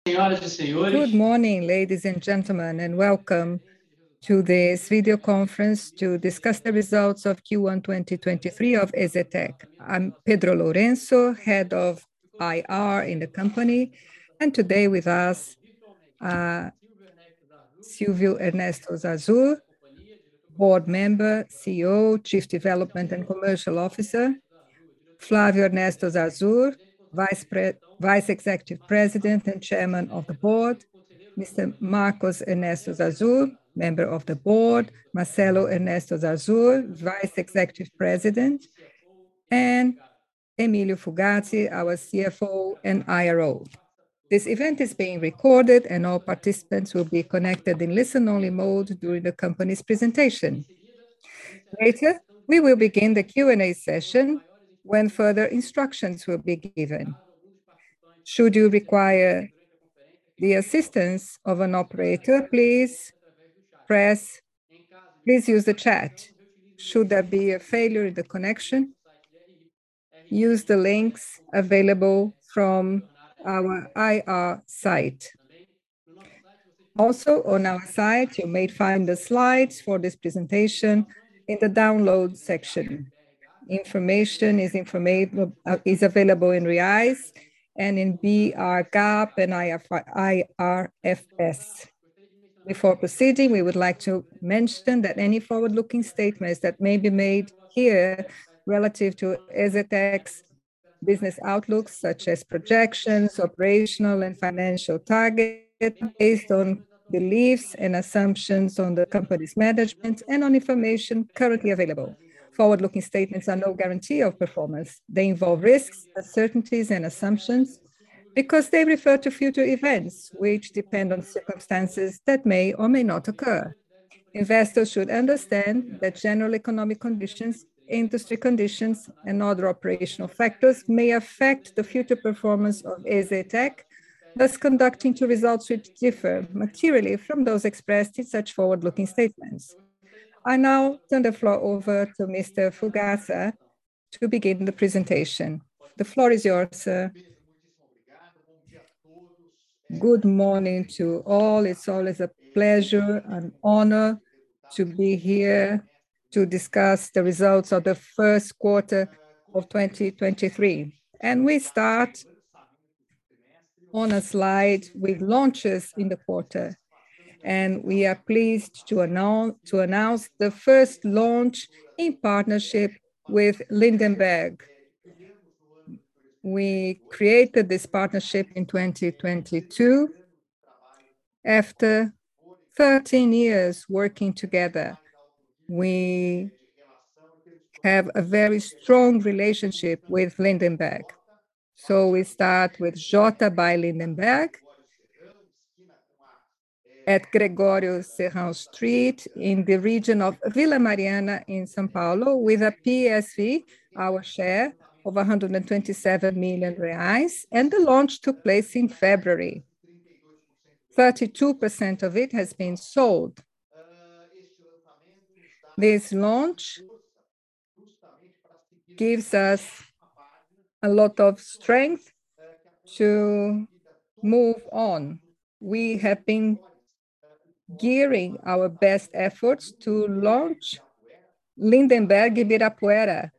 Good morning, ladies and gentlemen, and welcome to this video conference to discuss the results of Q1 2023 of EZTEC. I'm Pedro Lourenço, Head of IR in the company, and today with us, Silvio Ernesto Zarzur, Board Member, CEO, Chief Development and Commercial Officer, Flávio Ernesto Zarzur, Vice Executive President and Chairman of the Board, Mr. Marcos Ernesto Zarzur, Member of the Board, Marcelo Ernesto Zarzur, Vice Executive President, and Emílio Fugazzi, our CFO and IRO. This event is being recorded and all participants will be connected in listen-only mode during the company's presentation. Later, we will begin the Q&A session when further instructions will be given. Should you require the assistance of an operator, please use the chat. Should there be a failure in the connection, use the links available from our IR site. Also, on our site, you may find the slides for this presentation in the download section. Information is available in reais and in BR GAAP and IFRS. Before proceeding, we would like to mention that any forward-looking statements that may be made here relative to EZTEC's business outlooks, such as projections, operational and financial targets, based on beliefs and assumptions on the company's management and on information currently available. Forward-looking statements are no guarantee of performance. They involve risks, uncertainties, and assumptions because they refer to future events, which depend on circumstances that may or may not occur. Investors should understand that general economic conditions, industry conditions, and other operational factors may affect the future performance of EZTEC, thus conducting to results which differ materially from those expressed in such forward-looking statements. I now turn the floor over to Mr. Fugazza to begin the presentation. The floor is yours, sir. Good morning to all. It's always a pleasure and honor to be here to discuss the results of the first quarter of 2023. And we start on a slide with launches in the quarter. And we are pleased to announce the first launch in partnership with Lindenberg. We created this partnership in 2022 after 13 years working together. We have a very strong relationship with Lindenberg. So we start with J by Lindenberg at Gregório Serrão Street in the region of Vila Mariana in São Paulo with a PSV, our share, of 127 million reais, and the launch took place in February. 32% of it has been sold. This launch gives us a lot of strength to move on. We have been gearing our best efforts to launch Lindenberg Ibirapuera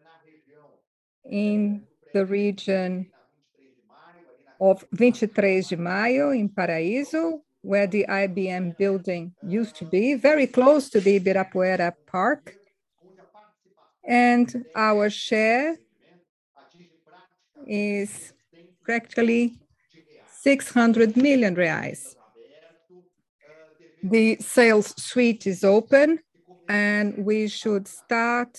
in the region of 23 de Maio in Paraíso, where the IBM building used to be, very close to the Ibirapuera Park. And our share is practically 600 million reais. The sales suite is open, and we should start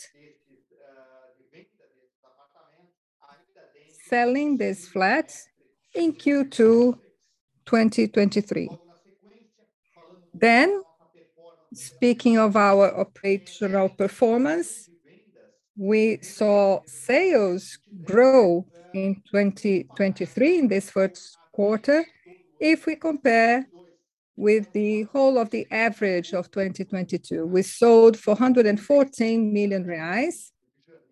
selling these flats in Q2 2023. Then, speaking of our operational performance, we saw sales grow in 2023 in this first quarter if we compare with the whole of the average of 2022. We sold 414 million reais,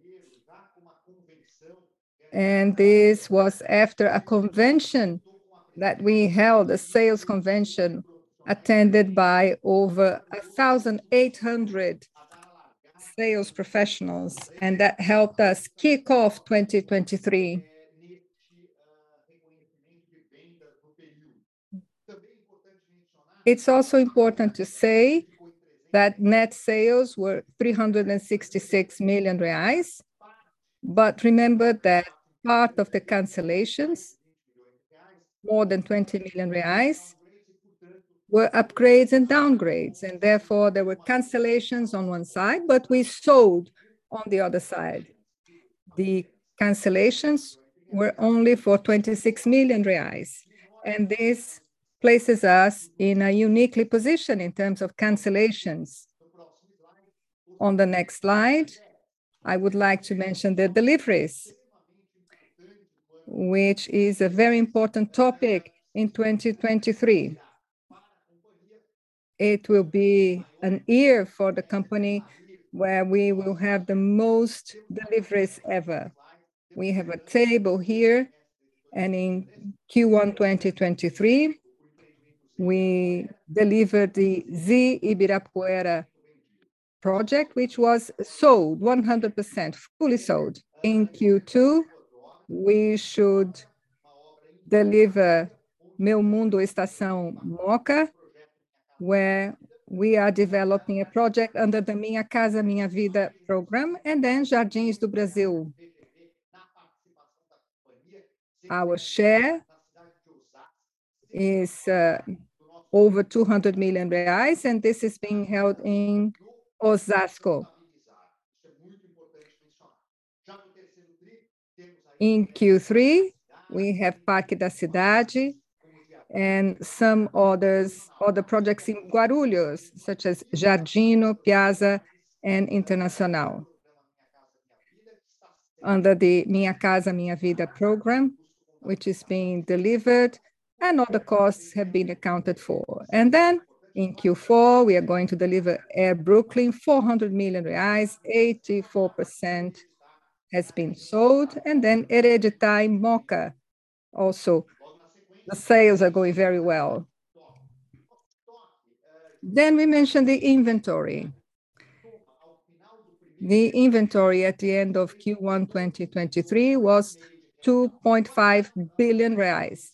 and this was after a convention that we held a sales convention attended by over 1,800 sales professionals, and that helped us kick off 2023. It's also important to say that net sales were 366 million reais, but remember that part of the cancellations, more than 20 million reais, were upgrades and downgrades, and therefore there were cancellations on one side, but we sold on the other side. The cancellations were only for 26 million reais, and this places us in a uniquely position in terms of cancellations. On the next slide, I would like to mention the deliveries, which is a very important topic in 2023. It will be an year for the company where we will have the most deliveries ever. We have a table here, and in Q1 2023, we delivered the Z Ibirapuera project, which was sold 100%, fully sold. In Q2, we should deliver Meu Mundo Estação Mooca, where we are developing a project under the Minha Casa Minha Vida program, and then Jardins do Brasil. Our share is over 200 million reais, and this is being held in Osasco. In Q3, we have Parque da Cidade and some other projects in Guarulhos, such as Jardino, Piazza, and Internacional. Under the Minha Casa Minha Vida program, which is being delivered, and all the costs have been accounted for. And then in Q4, we are going to deliver Air Brooklyn, 400 million reais, 84% has been sold. And then Hereditária Mooca, also, the sales are going very well. Then we mentioned the inventory. The inventory at the end of Q1 2023 was 2.5 billion reais.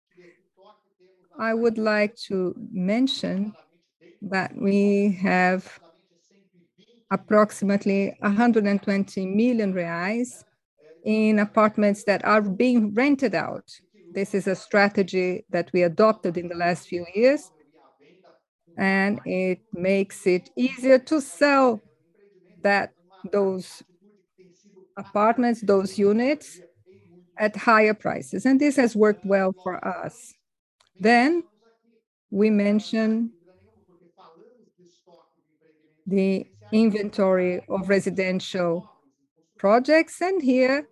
I would like to mention that we have approximately 120 million reais in apartments that are being rented out. This is a strategy that we adopted in the last few years, and it makes it easier to sell those apartments, those units, at higher prices, and this has worked well for us. Then we mention the inventory of residential projects, and here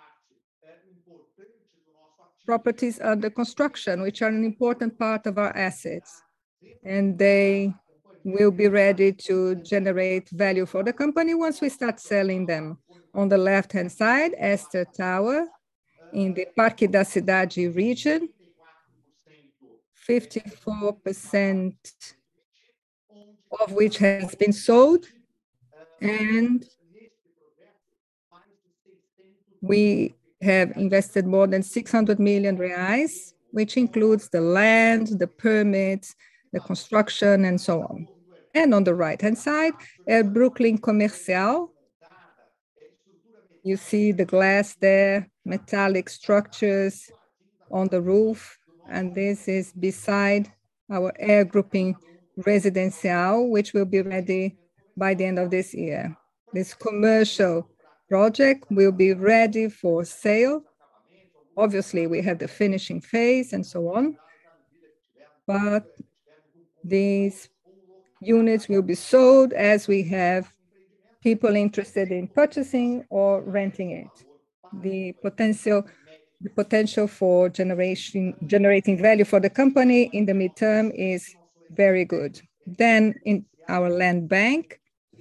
properties under construction, which are an important part of our assets, and they will be ready to generate value for the company once we start selling them. On the left-hand side, Esther Tower in the Parque da Cidade region, 54% of which has been sold, and we have invested more than 600 million reais, which includes the land, the permits, the construction, and so on. And on the right-hand side, Air Brooklyn Comercial. You see the glass there, metallic structures on the roof, and this is beside our air grouping Residencial, which will be ready by the end of this year. This commercial project will be ready for sale. Obviously, we have the finishing phase and so on, but these units will be sold as we have people interested in purchasing or renting it. The potential for generating value for the company in the midterm is very good. Then in our land bank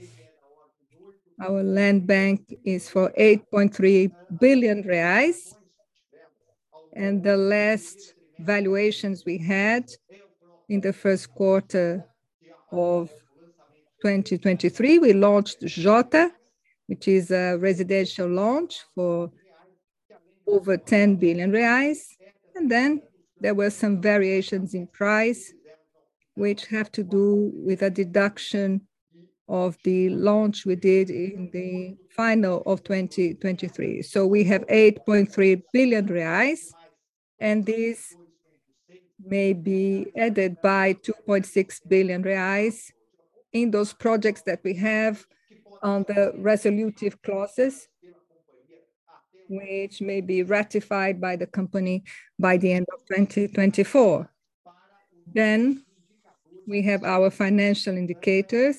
is for 8.3 billion reais. And the last valuations we had in the first quarter of 2023. We launched Jota, which is a residential launch for over 10 billion reais. And then there were some variations in price, which have to do with a deduction of the launch we did in the final of 2023. So we have 8.3 billion reais, and this may be added by 2.6 billion reais in those projects that we have on the resolutive clauses, which may be ratified by the company by the end of 2024. Then we have our financial indicators,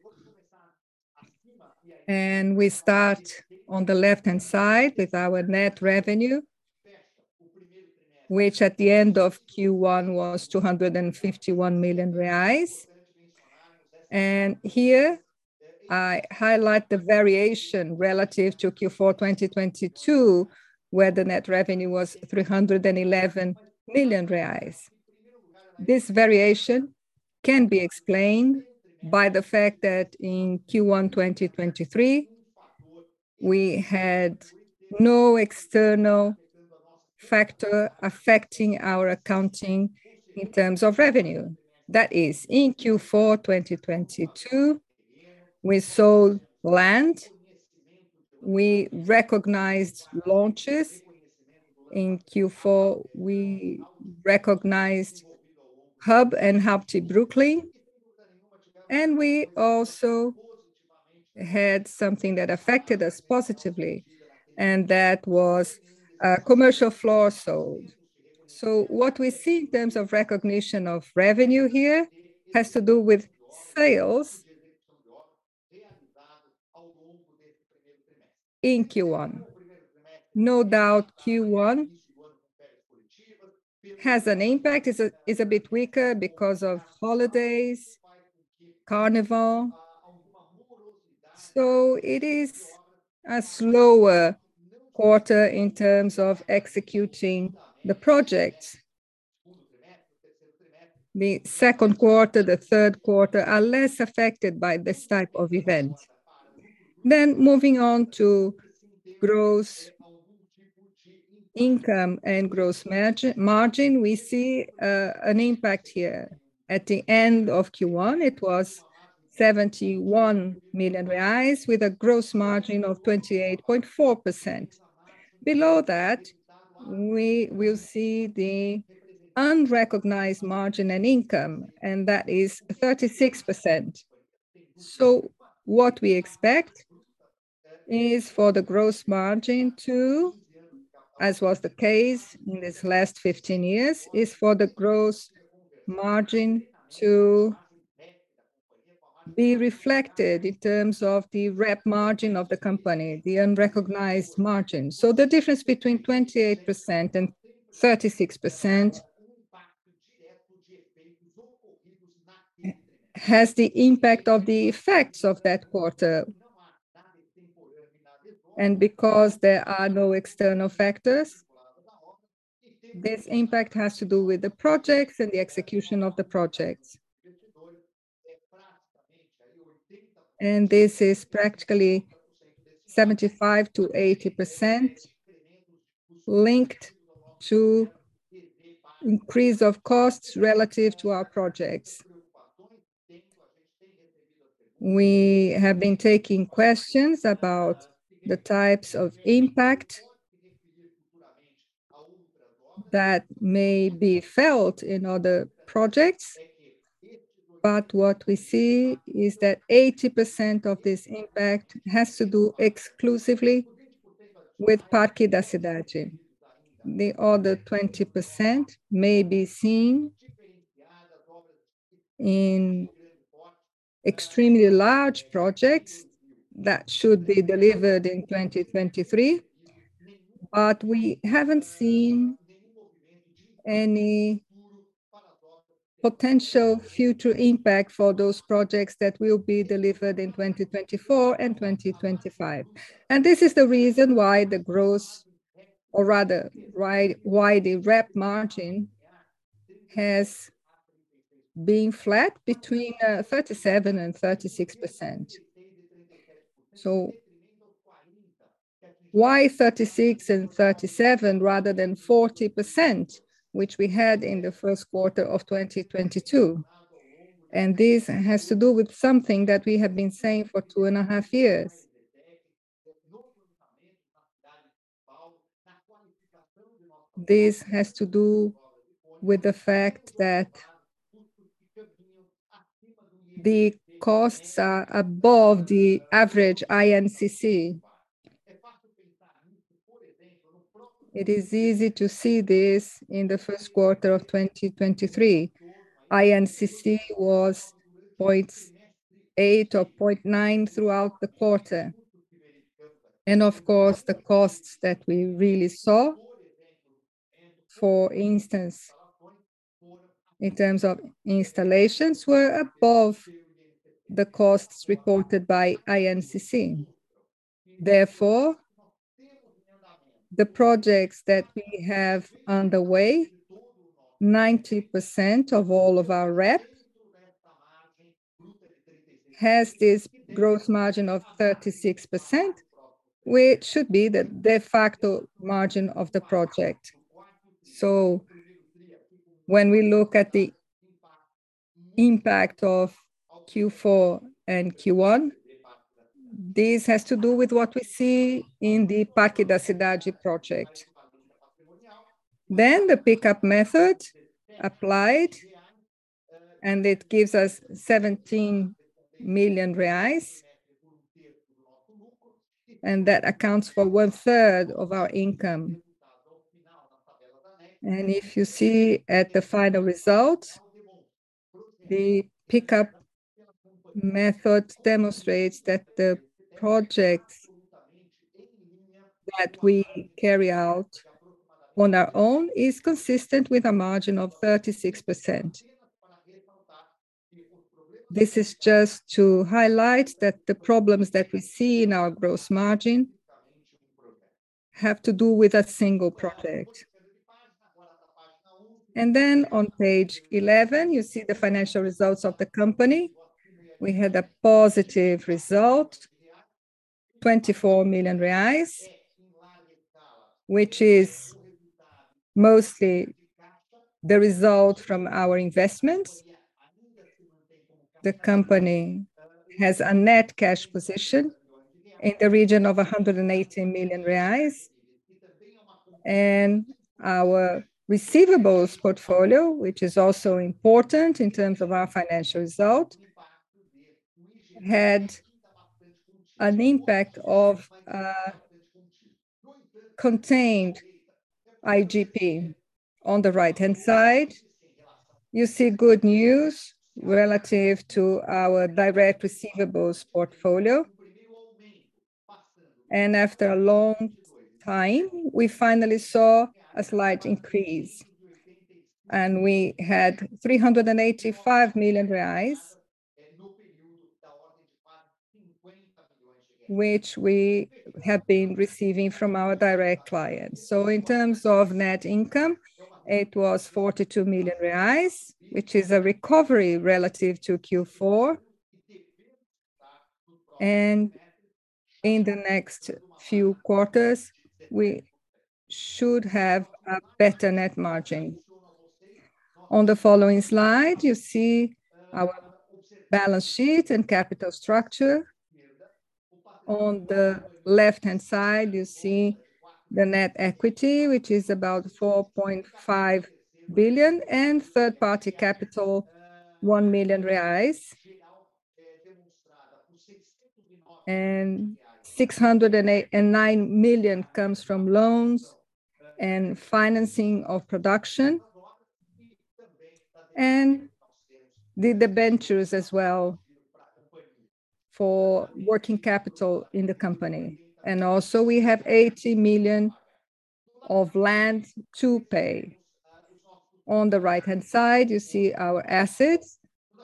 and we start on the left-hand side with our net revenue, which at the end of Q1 was 251 million reais. And here I highlight the variation relative to Q4 2022, where the net revenue was 311 million reais. This variation can be explained by the fact that in Q1 2023, we had no external factor affecting our accounting in terms of revenue. That is, in Q4 2022, we sold land, we recognized launches. In Q4, we recognized Hub and Hubti Brooklyn, and we also had something that affected us positively, and that was commercial floor sold. So what we see in terms of recognition of revenue here has to do with sales in Q1. No doubt Q1 has an impact, is a bit weaker because of holidays, Carnival. So it is a slower quarter in terms of executing the projects. The second quarter, the third quarter are less affected by this type of event. Then moving on to gross income and gross margin, we see an impact here. At the end of Q1, it was 71 million reais with a gross margin of 28.4%. Below that, we will see the unrecognized margin and income, and that is 36%. So what we expect is for the gross margin to, as was the case in this last 15 years, is for the gross margin to be reflected in terms of the rep margin of the company, the unrecognized margin. So the difference between 28% and 36% has the impact of the effects of that quarter. And because there are no external factors, this impact has to do with the projects and the execution of the projects. And this is practically 75 to 80% linked to increase of costs relative to our projects. We have been taking questions about the types of impact that may be felt in other projects. But what we see is that 80% of this impact has to do exclusively with Parque da Cidade. The other 20% may be seen in extremely large projects that should be delivered in 2023, but we haven't seen any potential future impact for those projects that will be delivered in 2024 and 2025. And this is the reason why the gross, or rather, why the rep margin has been flat between 37 and 36%. So why 36 and 37 rather than 40%, which we had in the first quarter of 2022? And this has to do with something that we have been saying for 2.5 years. This has to do with the fact that the costs are above the average INCC. It is easy to see this in the first quarter of 2023. INCC was 0.8 or 0.9 throughout the quarter. And of course, the costs that we really saw, for instance, in terms of installations, were above the costs reported by INCC. Therefore, the projects that we have underway, 90% of all of our REP has this gross margin of 36%, which should be the de facto margin of the project. So when we look at the impact of Q4 and Q1, this has to do with what we see in the Parque da Cidade project. Then the pickup method applied, and it gives us 17 million reais, and that accounts for 1/3 of our income. And if you see at the final result, the pickup method demonstrates that the projects that we carry out on our own is consistent with a margin of 36%. This is just to highlight that the problems that we see in our gross margin have to do with a single project. And then on page 11, you see the financial results of the company. We had a positive result, 24 million reais, which is mostly the result from our investments. The company has a net cash position in the region of 180 million reais. And our receivables portfolio, which is also important in terms of our financial result, had an impact of contained IGP. On the right-hand side, you see good news relative to our direct receivables portfolio. And after a long time, we finally saw a slight increase. And we had 385 million reais, which we have been receiving from our direct clients. So in terms of net income, it was 42 million reais, which is a recovery relative to Q4. And in the next few quarters, we should have a better net margin. On the following slide, you see our balance sheet and capital structure. On the left-hand side, you see the net equity, which is about 4.5 billion, and third-party capital, 1 million reais. And 609 million comes from loans and financing of production, and the debentures as well for working capital in the company. And also we have 80 million of land to pay. On the right-hand side, you see our assets.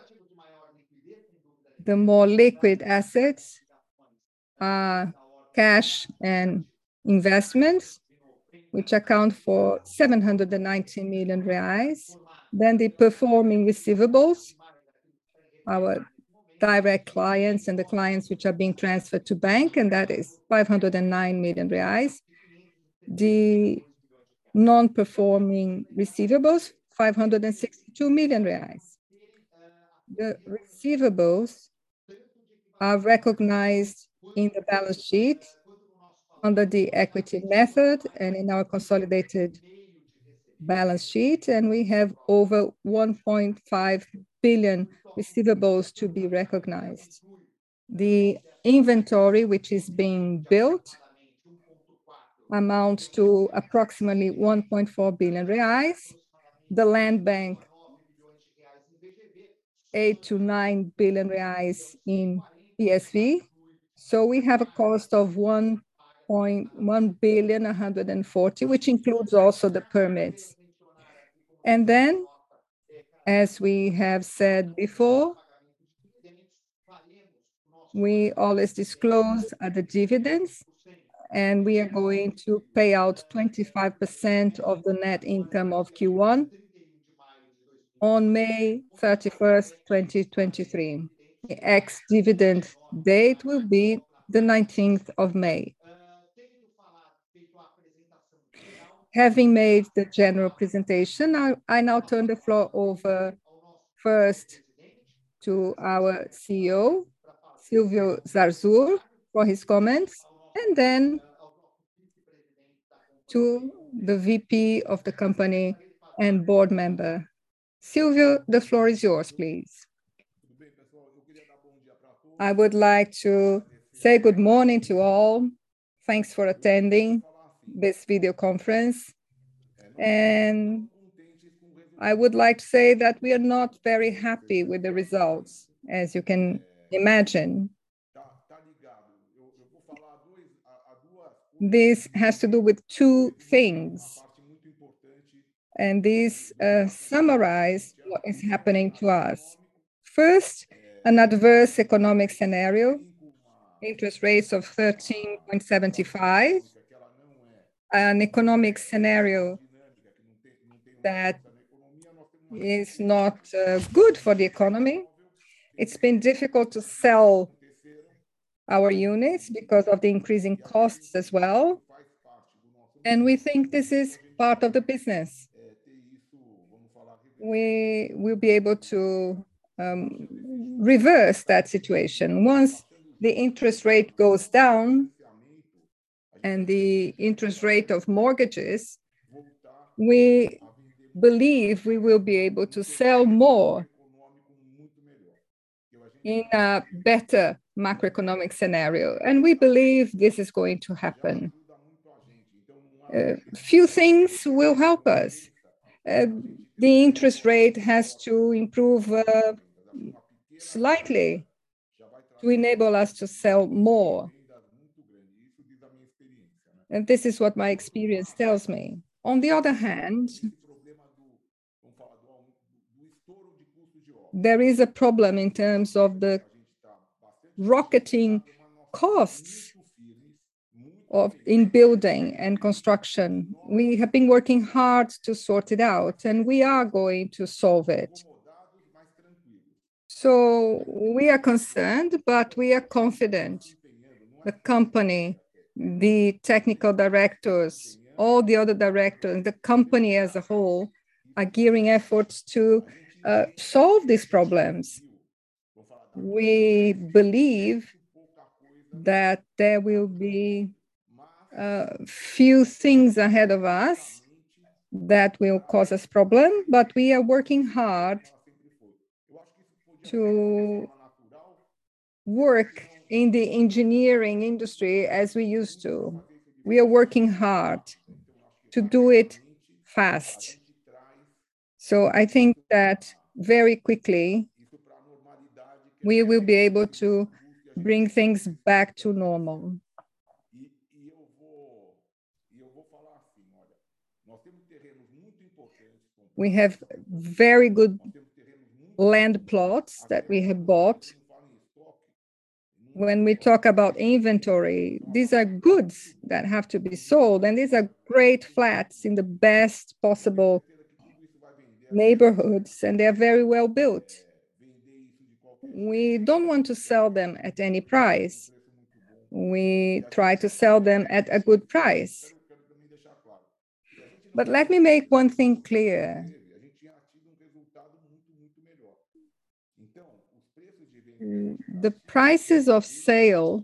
The more liquid assets are cash and investments, which account for 790 million reais. Then the performing receivables, our direct clients and the clients which are being transferred to bank, and that is 509 million reais. The non-performing receivables, 562 million reais. The receivables are recognized in the balance sheet under the equity method and in our consolidated balance sheet, and we have over 1.5 billion receivables to be recognized. The inventory, which is being built, amounts to approximately 1.4 billion reais. The land bank, 8 to 9 billion reais in PSV. So we have a cost of 1.1 billion 140, which includes also the permits. And then, as we have said before, we always disclose the dividends, and we are going to pay out 25% of the net income of Q1 on May 31st, 2023. The ex-dividend date will be the 19th of May. Having made the general presentation, I now turn the floor over first to our CEO, Silvio Zarzur, for his comments, and then to the VP of the company and board member. Silvio, the floor is yours, please. I would like to say good morning to all. Thanks for attending this video conference. And I would like to say that we are not very happy with the results, as you can imagine. This has to do with two things, and these summarize what is happening to us. First, an adverse economic scenario, interest rates of 13.75, an economic scenario that is not good for the economy. It's been difficult to sell our units because of the increasing costs as well. And we think this is part of the business. We will be able to reverse that situation. Once the interest rate goes down and the interest rate of mortgages, we believe we will be able to sell more in a better macroeconomic scenario. And we believe this is going to happen. Few things will help us. The interest rate has to improve slightly to enable us to sell more. And this is what my experience tells me. On the other hand, there is a problem in terms of the rocketing costs in building and construction. We have been working hard to sort it out, and we are going to solve it. So we are concerned, but we are confident. The company, the technical directors, all the other directors, the company as a whole are gearing efforts to solve these problems. We believe that there will be few things ahead of us that will cause us problem, but we are working hard to work in the engineering industry as we used to. We are working hard to do it fast. So I think that very quickly, we will be able to bring things back to normal. We have very good land plots that we have bought. When we talk about inventory, these are goods that have to be sold, and these are great flats in the best possible neighborhoods, and they're very well built. We don't want to sell them at any price. We try to sell them at a good price. But let me make one thing clear. The prices of sale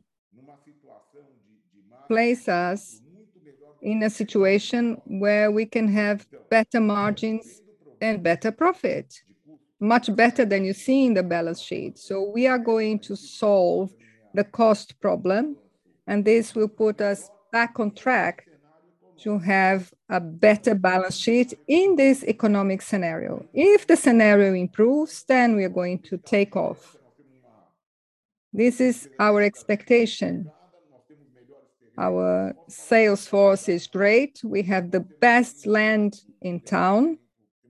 place us in a situation where we can have better margins and better profit, much better than you see in the balance sheet. So we are going to solve the cost problem, and this will put us back on track to have a better balance sheet in this economic scenario. If the scenario improves, then we are going to take off. This is our expectation. Our sales force is great. We have the best land in town.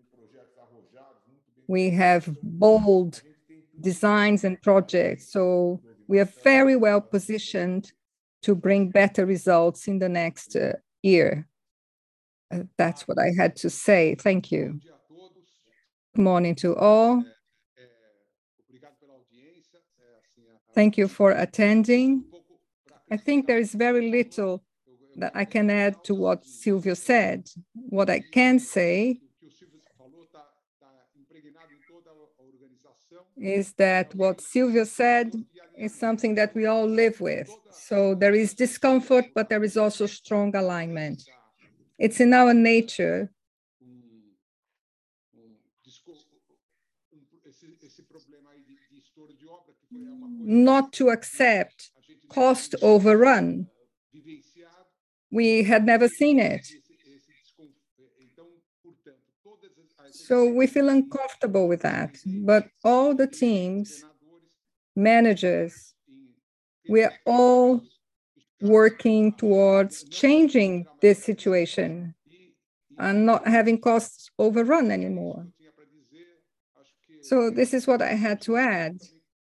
We have bold designs and projects. So we are very well positioned to bring better results in the next year. That's what I had to say. Thank you. Good morning to all. Thank you for attending. I think there is very little that I can add to what Silvio said. What I can say is that what Silvio said is something that we all live with. So there is discomfort, but there is also strong alignment. It's in our nature not to accept cost overrun. We had never seen it. So we feel uncomfortable with that. But all the teams, managers, we are all working towards changing this situation and not having costs overrun anymore. So this is what I had to add.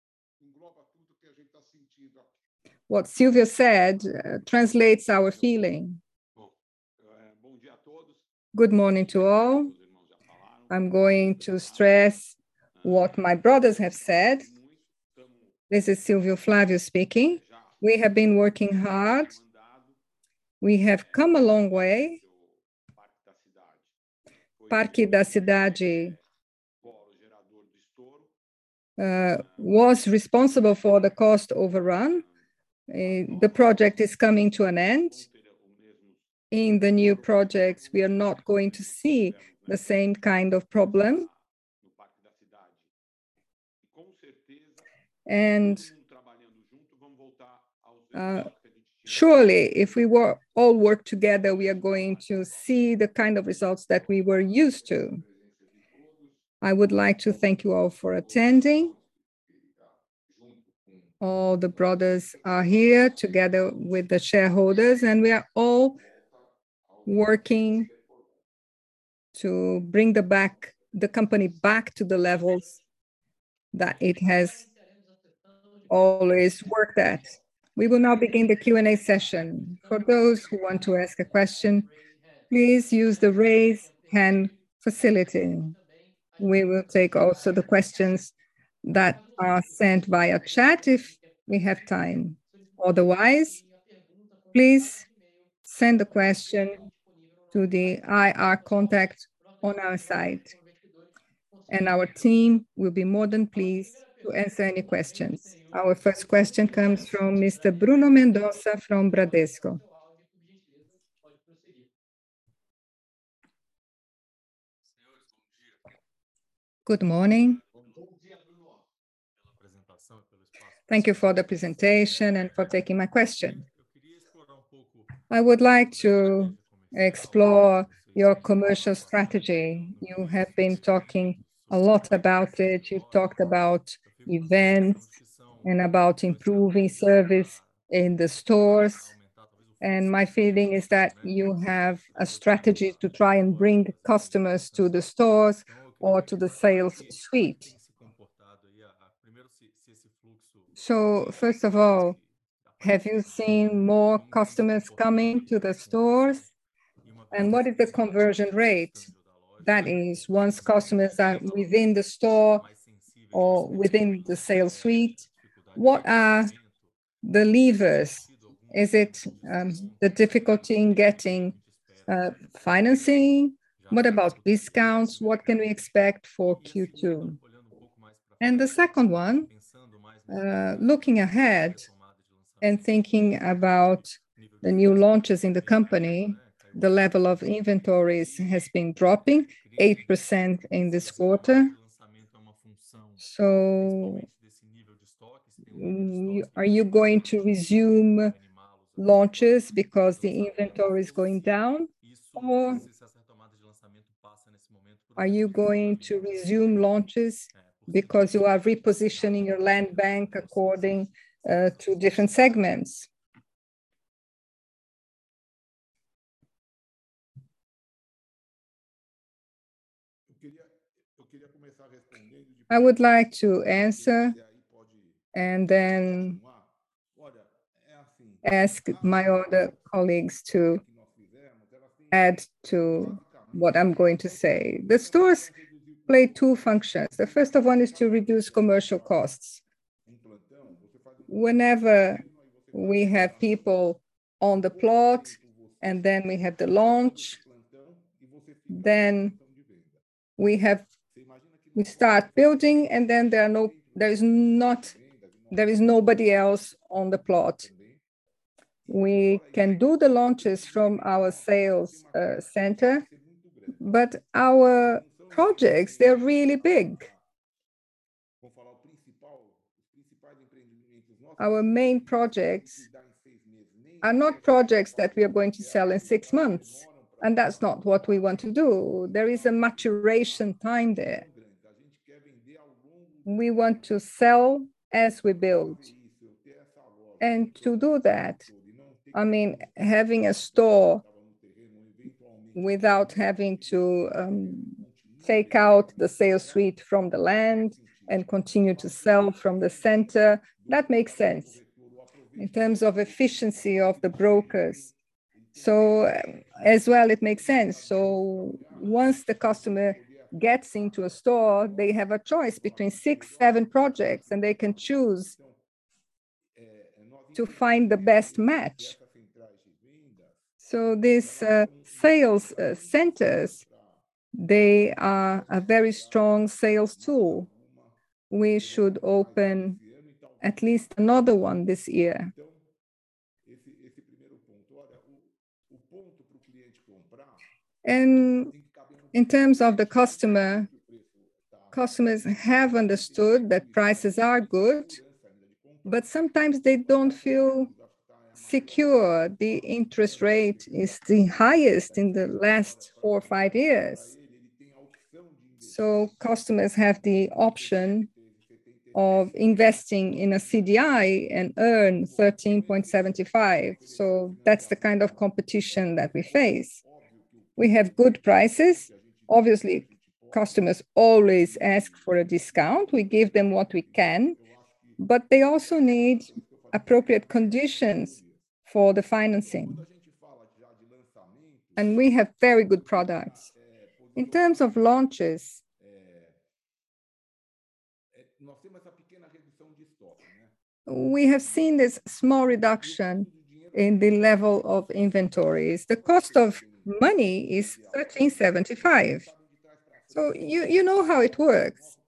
What Silvio said translates our feeling. Good morning to all. I'm going to stress what my brothers have said. This is Silvio Flávio speaking. We have been working hard. We have come a long way. Parque da Cidade was responsible for the cost overrun. The project is coming to an end. In the new projects, we are not going to see the same kind of problem. And surely, if we all work together, we are going to see the kind of results that we were used to. I would like to thank you all for attending. All the brothers are here together with the shareholders, and we are all working to bring the company back to the levels that it has always worked at. We will now begin the Q&A session. For those who want to ask a question, please use the raise hand facility. We will take also the questions that are sent via chat if we have time. Otherwise, please send the question to the IR contact on our site, and our team will be more than pleased to answer any questions. Our first question comes from Mr. Bruno Mendonça from Bradesco. Good morning. Thank you for the presentation and for taking my question. I would like to explore your commercial strategy. You have been talking a lot about it. You talked about events and about improving service in the stores. And my feeling is that you have a strategy to try and bring customers to the stores or to the sales suite. So first of all, have you seen more customers coming to the stores? And what is the conversion rate That is, once customers are within the store or within the sales suite, what are the levers? Is it the difficulty in getting financing? What about discounts? What can we expect for Q2? And the second one, looking ahead and thinking about the new launches in the company, the level of inventories has been dropping 8% in this quarter. So are you going to resume launches because the inventory is going down? Or are you going to resume launches because you are repositioning your land bank according to different segments? I would like to answer and then ask my other colleagues to add to what I'm going to say. The stores play two functions. The first of one is to reduce commercial costs. Whenever we have people on the plot and then we have the launch, then we start building and then there is nobody else on the plot. We can do the launches from our sales center, but our projects, they're really big. Our main projects are not projects that we are going to sell in 6 months, and that's not what we want to do. There is a maturation time there. We want to sell as we build. And to do that, I mean, having a store without having to take out the sales suite from the land and continue to sell from the center, that makes sense in terms of efficiency of the brokers. So as well, it makes sense. So once the customer gets into a store, they have a choice between 6, 7 projects, and they can choose to find the best match. So these sales centers, they are a very strong sales tool. We should open at least another one this year. And in terms of the customer, customers have understood that prices are good, but sometimes they don't feel secure. The interest rate is the highest in the last 4 or 5 years. So customers have the option of investing in a CDI and earn 13.75. So that's the kind of competition that we face. We have good prices. Obviously, customers always ask for a discount. We give them what we can, but they also need appropriate conditions for the financing. And we have very good products. In terms of launches, we have seen this small reduction in the level of inventories. The cost of money is 13.75. So you know how it works.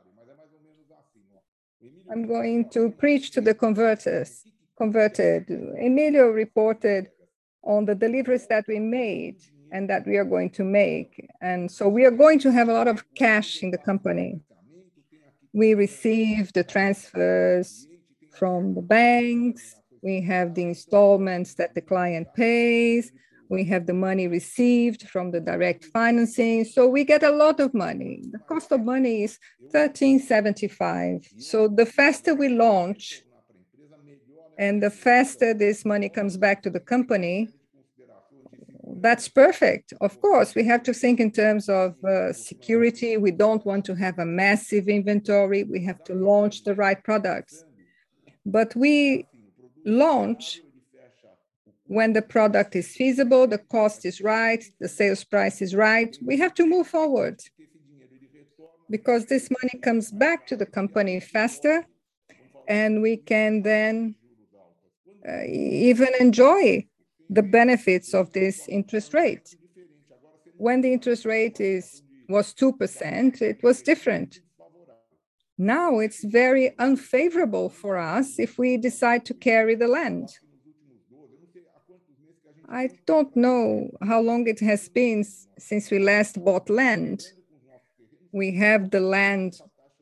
I'm going to preach to the converted. Emilio reported on the deliveries that we made and that we are going to make. And so we are going to have a lot of cash in the company. We receive the transfers from the banks. We have the installments that the client pays. We have the money received from the direct financing. So we get a lot of money. The cost of money is 13.75. So the faster we launch and the faster this money comes back to the company, that's perfect. Of course, we have to think in terms of security. We don't want to have a massive inventory. We have to launch the right products. But we launch When the product is feasible, the cost is right, the sales price is right, we have to move forward because this money comes back to the company faster and we can then even enjoy the benefits of this interest rate. When the interest rate was 2%, it was different. Now it's very unfavorable for us if we decide to carry the land. I don't know how long it has been since we last bought land. We have the land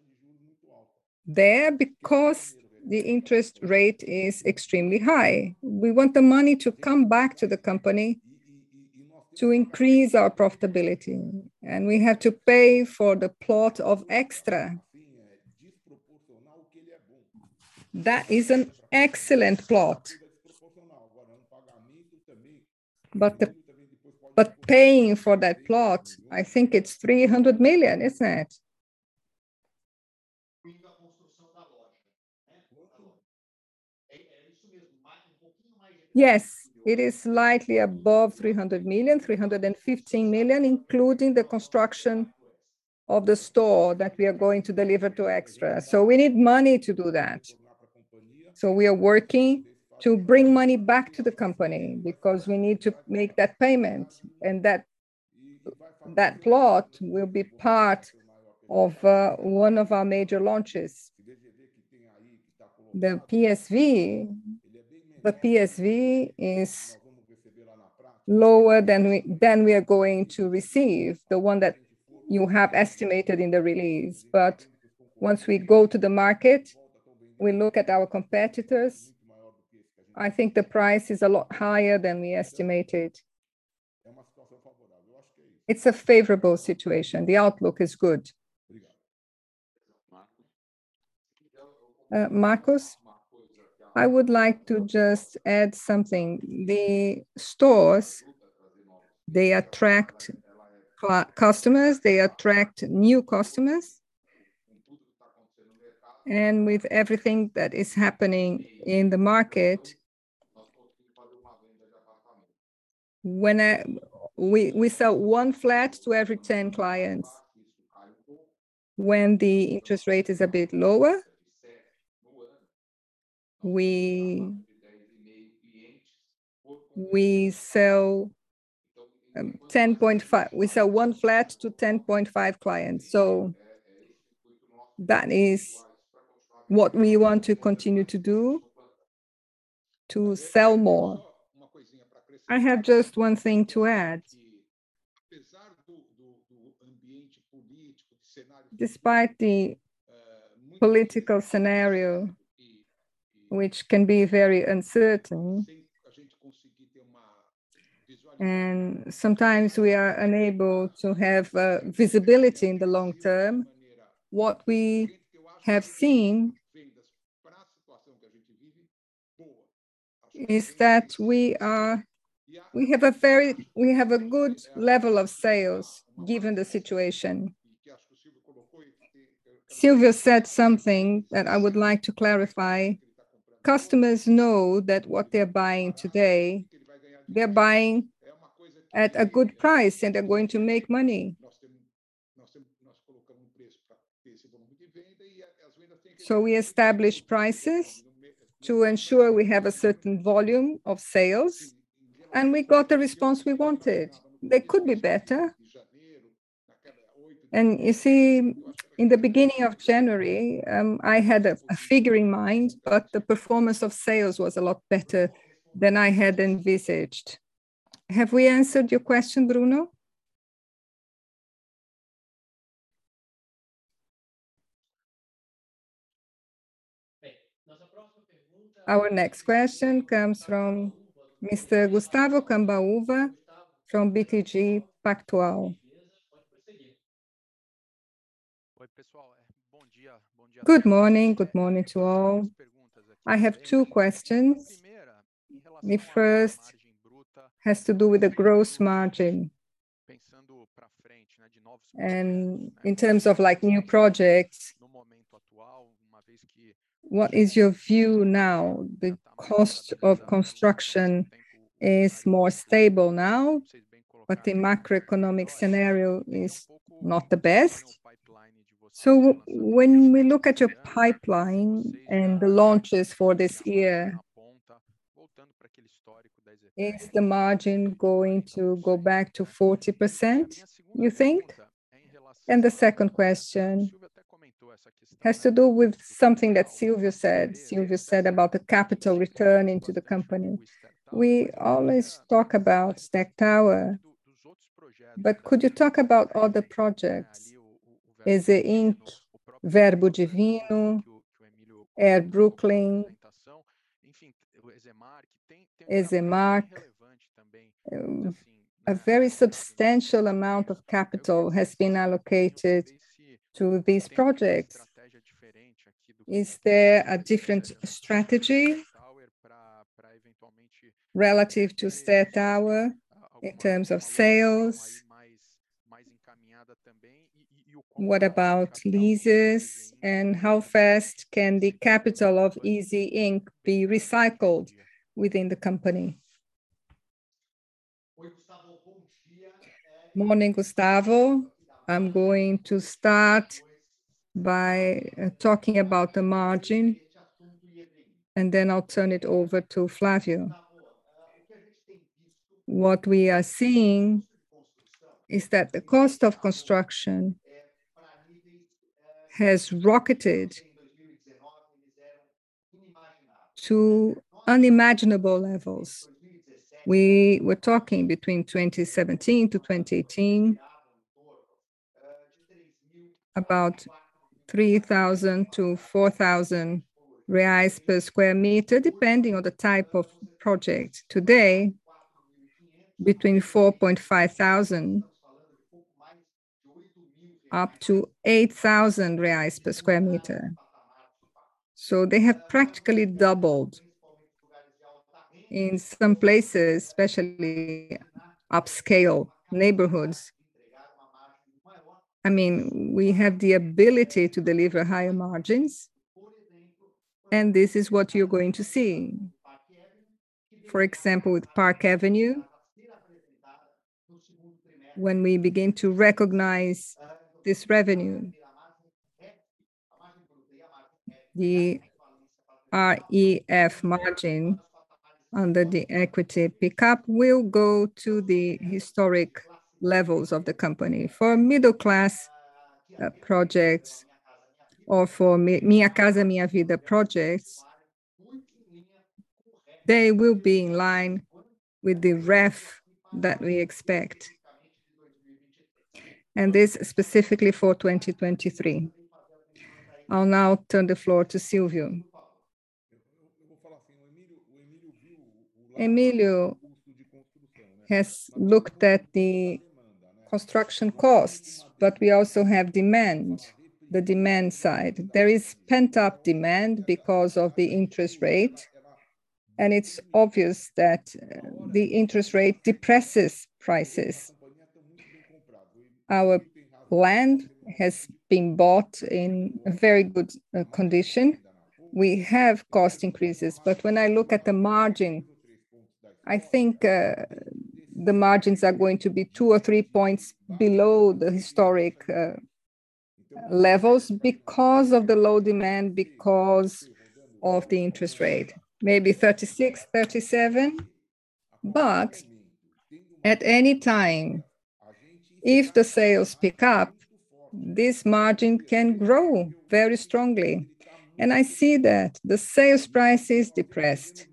there because the interest rate is extremely high. We want the money to come back to the company to increase our profitability. And we have to pay for the plot of Extra. That is an excellent plot. But paying for that plot, I think it's 300 million, isn't it? Yes, it is slightly above 300 million, 315 million, including the construction of the store that we are going to deliver to Extra. So we need money to do that. So we are working to bring money back to the company because we need to make that payment. And that plot will be part of one of our major launches. The PSV is lower than we are going to receive, the one that you have estimated in the release. But once we go to the market, we look at our competitors, I think the price is a lot higher than we estimated. It's a favorable situation. The outlook is good. Marcos, I would like to just add something. The stores, they attract customers, they attract new customers. And with everything that is happening in the market, when we sell one flat to every 10 clients. When the interest rate is a bit lower, we sell 10.5. We sell one flat to 10.5 clients. So that is what we want to continue to do, to sell more. I have just one thing to add. Despite the political scenario, which can be very uncertain, and sometimes we are unable to have visibility in the long term, what we have seen is that we have a good level of sales given the situation. Silvio said something that I would like to clarify. Customers know that what they're buying today, they're buying at a good price and they're going to make money. So we establish prices to ensure we have a certain volume of sales, and we got the response we wanted. They could be better. And you see, in the beginning of January, I had a figure in mind, but the performance of sales was a lot better than I had envisaged. Have we answered your question, Bruno? Our next question comes from Mr. Gustavo Cambauva from BTG Pactual. Good morning to all. I have two questions. The first has to do with the gross margin. And in terms of like new projects, what is your view now? The cost of construction is more stable now, but the macroeconomic scenario is not the best. So when we look at your pipeline and the launches for this year, is the margin going to go back to 40%, you think? And the second question has to do with something that Silvio said. Silvio said about the capital return into the company. We always talk about Stack Tower, but could you talk about other projects? EZ Inc., Verbo Divino, Air Brooklyn, EZMarc. A very substantial amount of capital has been allocated to these projects. Is there a different strategy relative to Stack Tower in terms of sales? What about leases, and how fast can the capital of EZ Inc. be recycled within the company? Morning, Gustavo. I'm going to start by talking about the margin, and then I'll turn it over to Flavio. What we are seeing is that the cost of construction has rocketed to unimaginable levels. We were talking between 2017 to 2018 about 3,000 to 4,000 reais per square meter, depending on the type of project. Today, between 4,500 up to 8,000 reais per square meter. So they have practically doubled. In some places, especially upscale neighborhoods, I mean, we have the ability to deliver higher margins, and this is what you're going to see. For example, with Park Avenue, when we begin to recognize this revenue, the REF margin under the equity pickup will go to the historic levels of the company. For middle class projects or for Minha Casa Minha Vida projects, they will be in line with the REF that we expect. And this specifically for 2023. I'll now turn the floor to Silvio. Emilio has looked at the construction costs, but we also have demand, the demand side. There is pent-up demand because of the interest rate, and it's obvious that the interest rate depresses prices. Our land has been bought in a very good condition. We have cost increases, but when I look at the margin, I think the margins are going to be 2 or 3 points below the historic levels because of the low demand, because of the interest rate. Maybe 36, 37, but at any time, if the sales pick up, this margin can grow very strongly. And I see that the sales price is depressed.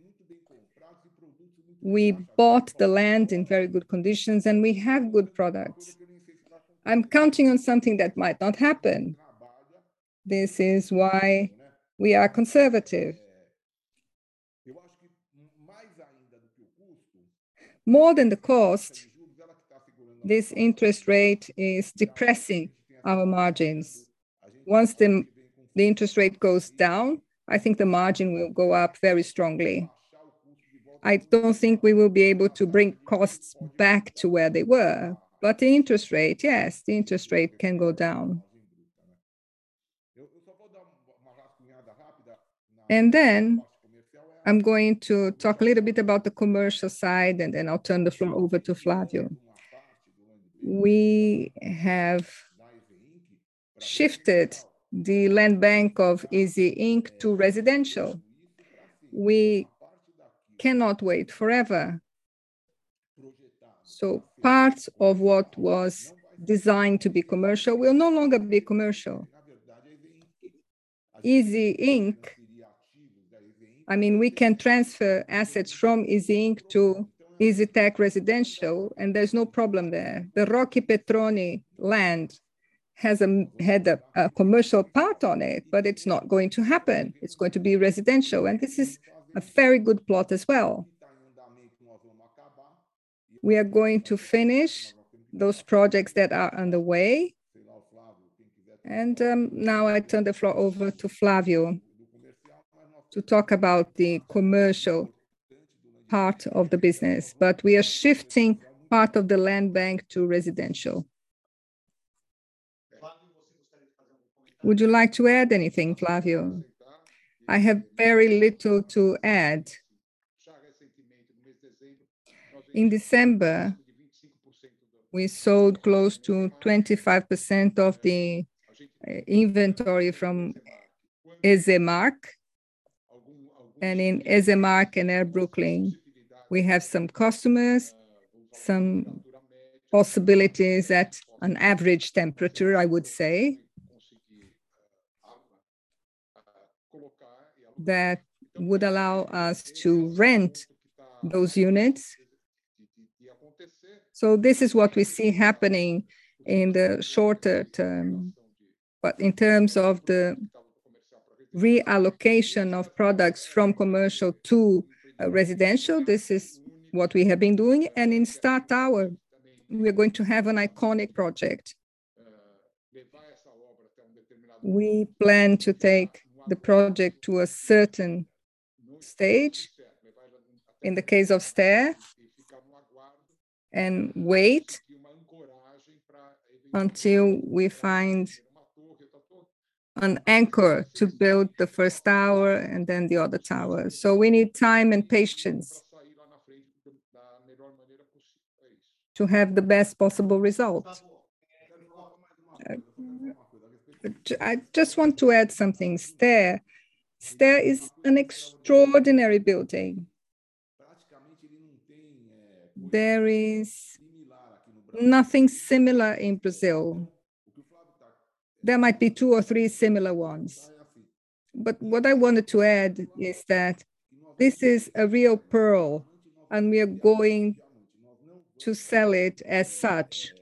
We bought the land in very good conditions and we have good products. I'm counting on something that might not happen. This is why we are conservative. More than the cost, this interest rate is depressing our margins. Once the interest rate goes down, I think the margin will go up very strongly. I don't think we will be able to bring costs back to where they were, but the interest rate, yes, the interest rate can go down. And then I'm going to talk a little bit about the commercial side, and then I'll turn the floor over to Flavio. We have shifted the land bank of Easy Inc. to residential. We cannot wait forever. So parts of what was designed to be commercial will no longer be commercial. Easy Inc., I mean, we can transfer assets from Easy Inc. to EasyTech Residential, and there's no problem there. The Roque Petroni land had a commercial part on it, but it's not going to happen. It's going to be residential, and this is a very good plot as well. We are going to finish those projects that are underway. And now I turn the floor over to Flavio to talk about the commercial part of the business, but we are shifting part of the land bank to residential. Would you like to add anything, Flavio? I have very little to add. In December, we sold close to 25% of the inventory from Ezemarc. And in Ezemarc and Air Brooklyn, we have some customers, some possibilities at an average temperature, I would say, that would allow us to rent those units. So this is what we see happening in the shorter term. But in terms of the reallocation of products from commercial to residential, this is what we have been doing. And in Star Tower, we're going to have an iconic project. We plan to take the project to a certain stage, in the case of Stair, and wait until we find an anchor to build the first tower and then the other tower. So we need time and patience to have the best possible result. I just want to add something. Stair is an extraordinary building. There is nothing similar in Brazil. There might be 2 or 3 similar ones. But what I wanted to add is that this is a real pearl, and we are going to sell it as such.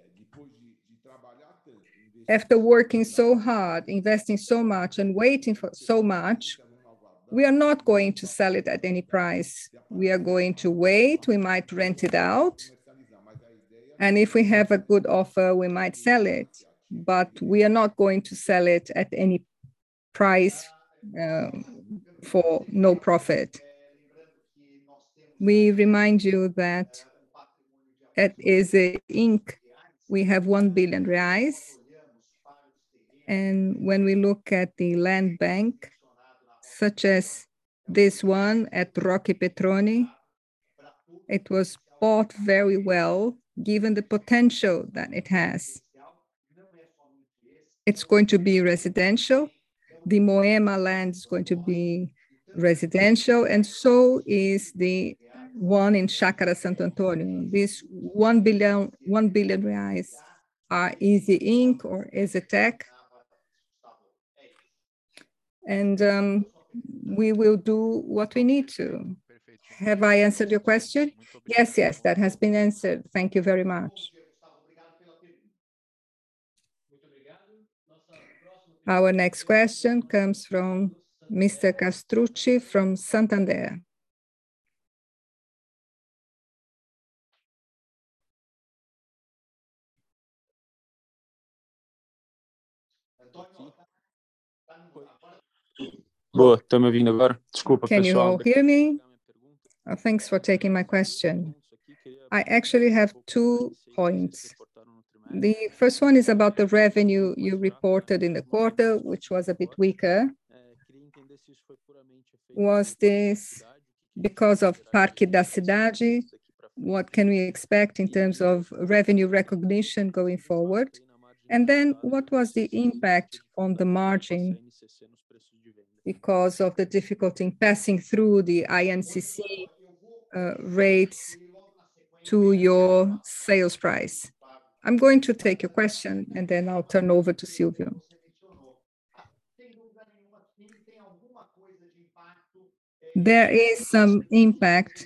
After working so hard, investing so much, and waiting for so much, we are not going to sell it at any price. We are going to wait. We might rent it out. And if we have a good offer, we might sell it. But we are not going to sell it at any price for no profit. We remind you that at Easy Inc., we have 1 billion reais. And when we look at the land bank, such as this one at Roque Petroni, it was bought very well, given the potential that it has. It's going to be residential. The Moema land is going to be residential, and so is the one in Chácara Santo Antônio. This 1 billion reais are Easy Inc. or EasyTech. And we will do what we need to. Have I answered your question? Yes, that has been answered. Thank you very much. Our next question comes from Mr. Castrucci from Santander. Boa, estão me ouvindo agora? Desculpa, Can you all hear me? Thanks for taking my question. I actually have 2 points. The first one is about the revenue you reported in the quarter, which was a bit weaker. Was this because of Parque da Cidade? What can we expect in terms of revenue recognition going forward? And then what was the impact on the margin because of the difficulty in passing through the INCC rates to your sales price? I'm going to take your question and then I'll turn over to Silvio. There is some impact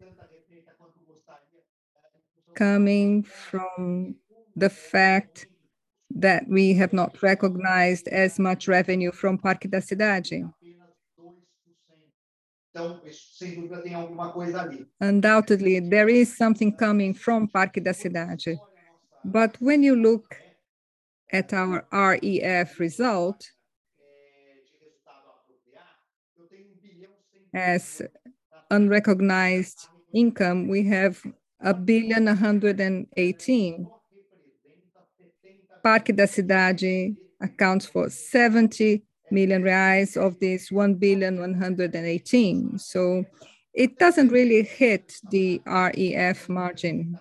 coming from the fact that we have not recognized as much revenue from Parque da Cidade. Undoubtedly, there is something coming from Parque da Cidade. But when you look at our REF result, as unrecognized income, we have 1,118. Parque da Cidade accounts for 70 million reais of this 1,118. So it doesn't really hit the REF margin.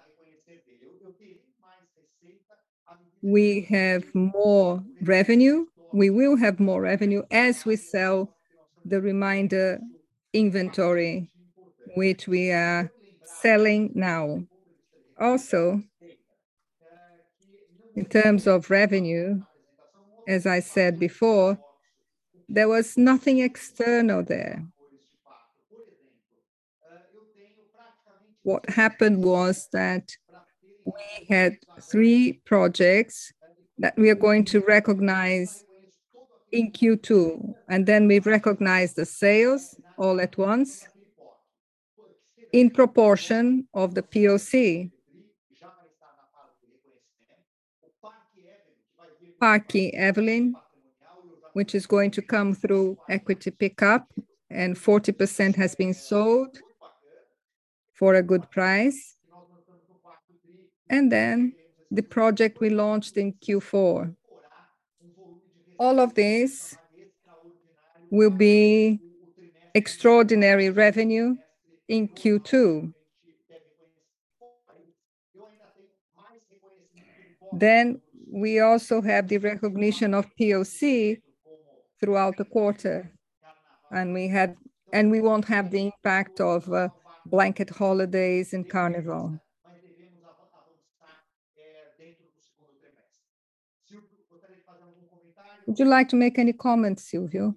We have more revenue. We will have more revenue as we sell the remainder inventory, which we are selling now. Also, in terms of revenue, as I said before, there was nothing external there. What happened was that we had 3 projects that we are going to recognize in Q2, and then we recognize the sales all at once in proportion of the POC. Parque Evelyn, which is going to come through equity pickup, and 40% has been sold for a good price. And then the project we launched in Q4. All of this will be extraordinary revenue in Q2. Then we also have the recognition of POC throughout the quarter. And we won't have the impact of blanket holidays and Carnival. Would you like to make any comments, Silvio?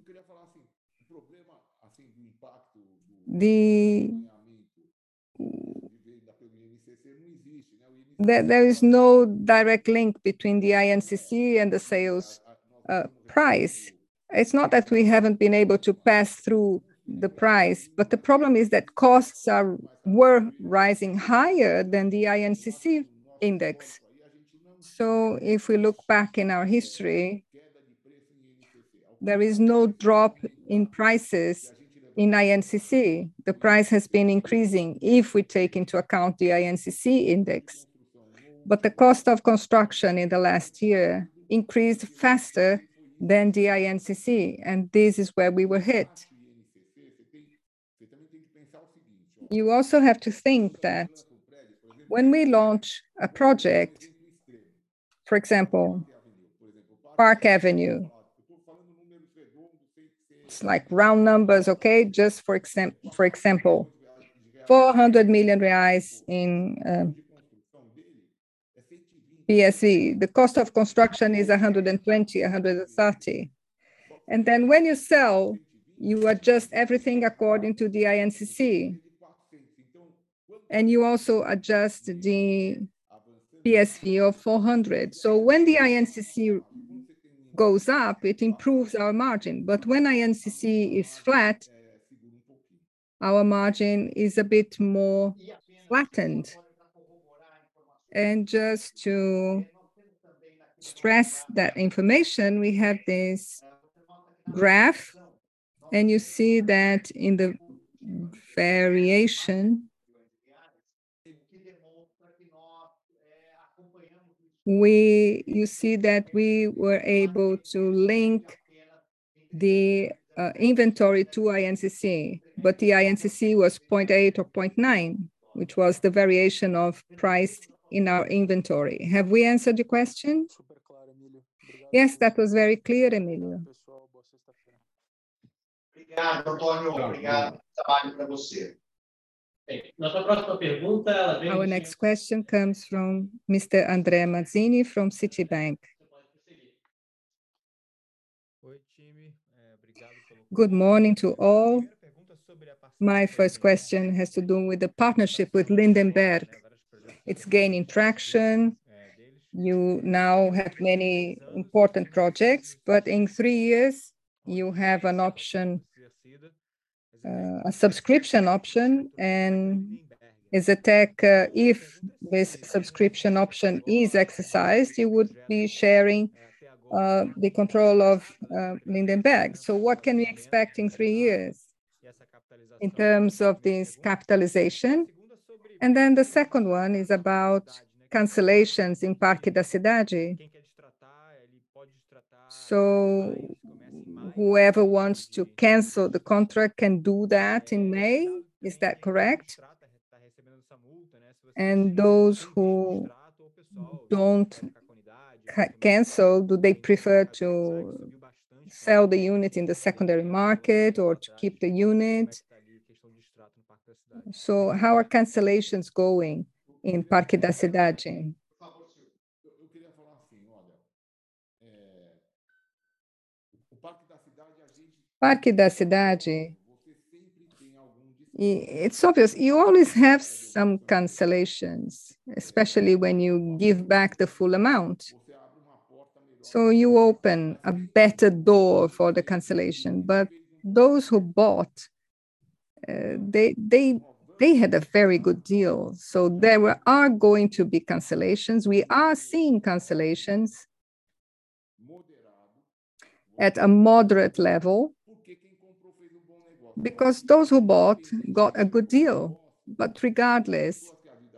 There is no direct link between the INCC and the sales price. It's not that we haven't been able to pass through the price, but the problem is that costs were rising higher than the INCC index. So if we look back in our history, there is no drop in prices in INCC. The price has been increasing if we take into account the INCC index. But the cost of construction in the last year increased faster than the INCC, and this is where we were hit. You also have to think that when we launch a project, for example, Park Avenue, it's like round numbers, okay? Just for example, 400 million reais in PSV. The cost of construction is 120, 130. And then when you sell, you adjust everything according to the INCC. And you also adjust the PSV of 400. So when the INCC goes up, it improves our margin. But when INCC is flat, our margin is a bit more flattened. And just to stress that information, we have this graph, and you see that in the variation, you see that we were able to link the inventory to INCC, but the INCC was 0.8 or 0.9, which was the variation of price in our inventory. Have we answered your question? Yes, that was very clear, Emilio. Obrigado, Antônio. Obrigado. Trabalho para você. Our next question comes from Mr. André Mazzini from Citibank. Good morning to all. My first question has to do with the partnership with Lindenberg. It's gaining traction. You now have many important projects, but in 3 years, you have an option, a subscription option, and EZTEC, if this subscription option is exercised, you would be sharing the control of Lindenberg. So what can we expect in 3 years in terms of this capitalization? And then the second one is about cancellations in Parque da Cidade. So whoever wants to cancel the contract can do that in May, is that correct? And those who don't cancel, do they prefer to sell the unit in the secondary market or to keep the unit? So how are cancellations going in Parque da Cidade? Parque da Cidade, it's obvious, you always have some cancellations, especially when you give back the full amount. So you open a better door for the cancellation, but those who bought, they had a very good deal. So there are going to be cancellations. We are seeing cancellations at a moderate level, because those who bought got a good deal. But regardless,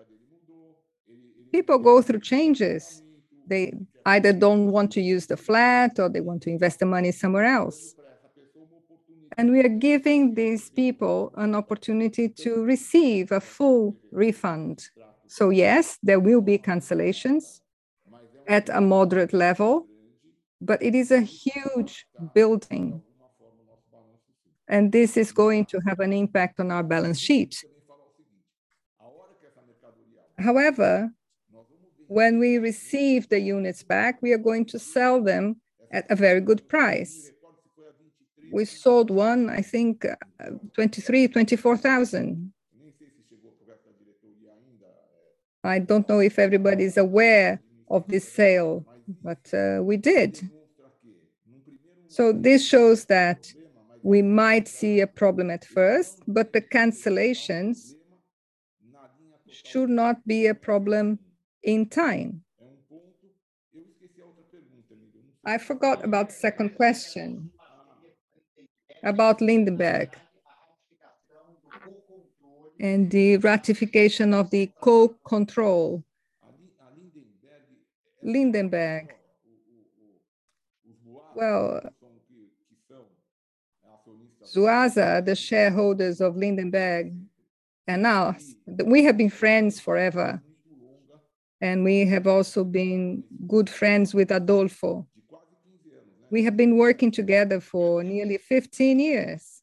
people go through changes. They either don't want to use the flat or they want to invest the money somewhere else. And we are giving these people an opportunity to receive a full refund. So yes, there will be cancellations at a moderate level, but it is a huge building. And this is going to have an impact on our balance sheet. However, when we receive the units back, we are going to sell them at a very good price. We sold one, I think, 24,000. I don't know if everybody is aware of this sale, but we did. So this shows that we might see a problem at first, but the cancellations should not be a problem in time. I forgot about the second question, about Lindenberg and the ratification of the co-control. Lindenberg, well, Zuasa, the shareholders of Lindenberg, and us, we have been friends forever. And we have also been good friends with Adolfo. We have been working together for nearly 15 years.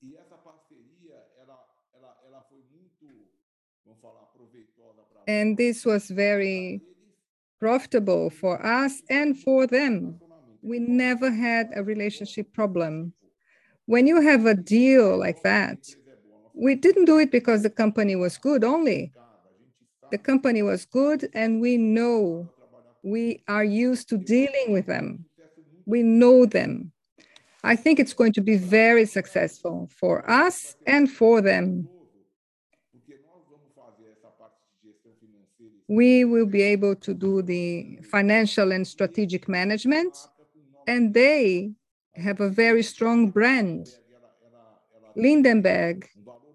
And this was very profitable for us and for them. We never had a relationship problem. When you have a deal like that, we didn't do it because the company was good only. The company was good, and we know, we are used to dealing with them. We know them. I think it's going to be very successful for us and for them. We will be able to do the financial and strategic management, and they have a very strong brand. Lindenberg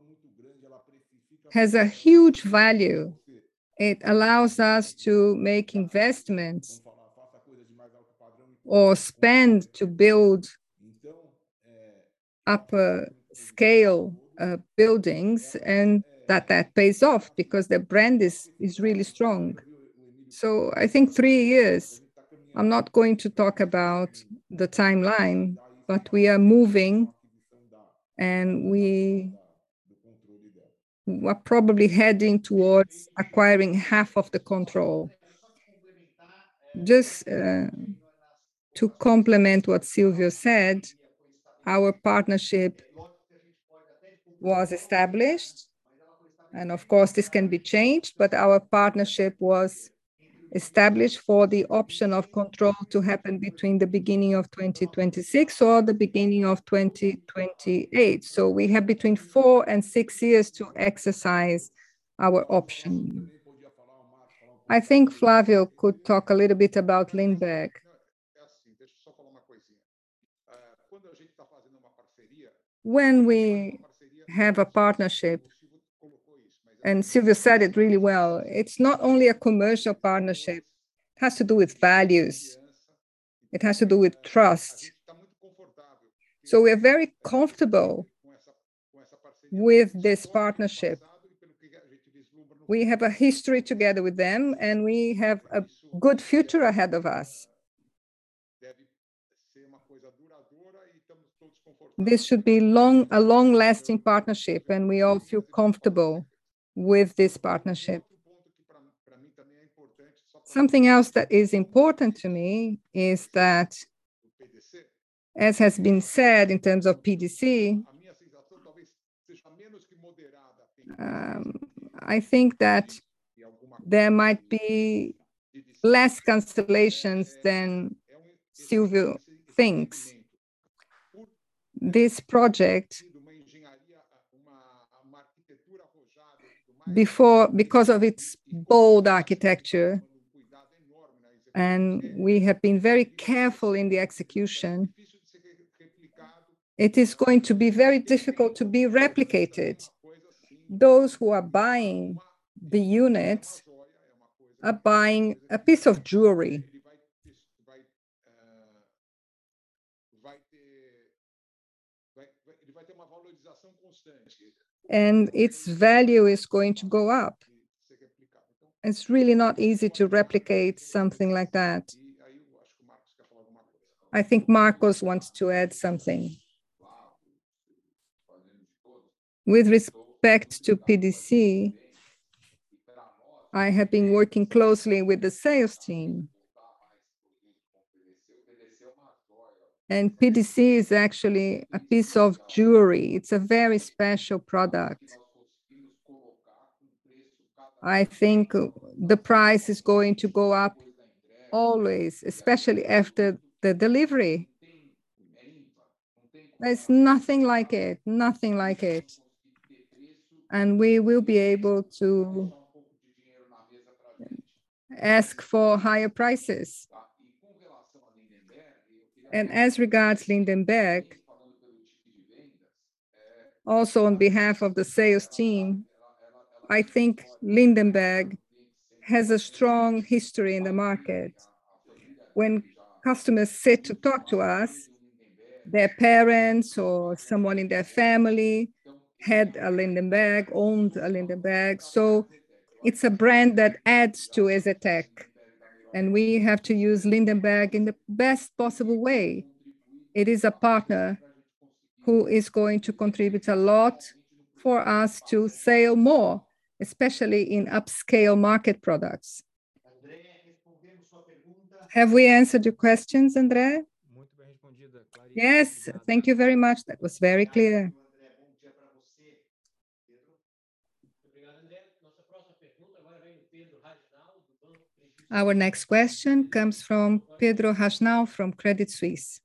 has a huge value. It allows us to make investments or spend to build upper scale buildings, and that pays off because their brand is really strong. So I think 3 years, I'm not going to talk about the timeline, but we are moving, and we are probably heading towards acquiring half of the control. Just to complement what Silvio said, our partnership was established, and of course this can be changed, but our partnership was established for the option of control to happen between the beginning of 2026 or the beginning of 2028. So we have between 4 and 6 years to exercise our option. I think Flavio could talk a little bit about Lindbergh. When we have a partnership, and Silvio said it really well, it's not only a commercial partnership, it has to do with values, it has to do with trust. So we're very comfortable with this partnership. We have a history together with them, and we have a good future ahead of us. This should be a long-lasting partnership, and we all feel comfortable with this partnership. Something else that is important to me is that, as has been said in terms of PDC, I think that there might be less cancellations than Silvio thinks. This project, because of its bold architecture, and we have been very careful in the execution, it is going to be very difficult to be replicated. Those who are buying the units are buying a piece of jewelry. And its value is going to go up. It's really not easy to replicate something like that. I think Marcos wants to add something. With respect to PDC, I have been working closely with the sales team. And PDC is actually a piece of jewelry. It's a very special product. I think the price is going to go up always, especially after the delivery. There's nothing like it, nothing like it. And we will be able to ask for higher prices. And as regards Lindenberg, also on behalf of the sales team, I think Lindenberg has a strong history in the market. When customers sit to talk to us, their parents or someone in their family had a Lindenberg, owned a Lindenberg. So it's a brand that adds to EZTEC. And we have to use Lindenberg in the best possible way. It is a partner who is going to contribute a lot for us to sell more, especially in upscale market products. Have we answered your questions, André? Yes, thank you very much. That was very clear. Our next question comes from Pedro Rajnal from Credit Suisse.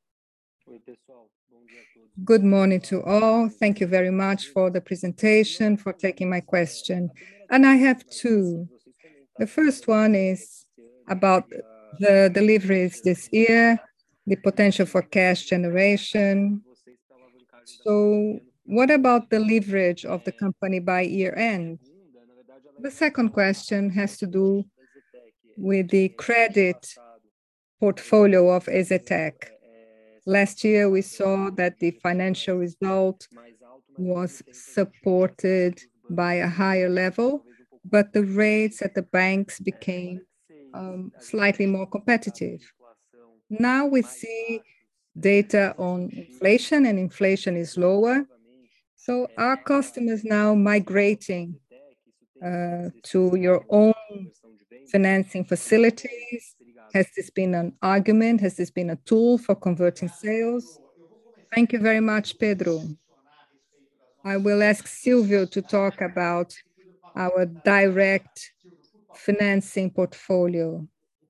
Good morning to all. Thank you very much for the presentation, for taking my question. And I have two. The first one is about the deliveries this year, the potential for cash generation. So what about the leverage of the company by year end? The second question has to do with the credit portfolio of EZTEC. Last year, we saw that the financial result was supported by a higher level, but the rates at the banks became slightly more competitive. Now we see data on inflation, and inflation is lower. So are customers now migrating to your own financing facilities? Has this been an argument? Has this been a tool for converting sales? Thank you very much, Pedro. I will ask Silvio to talk about our direct financing portfolio.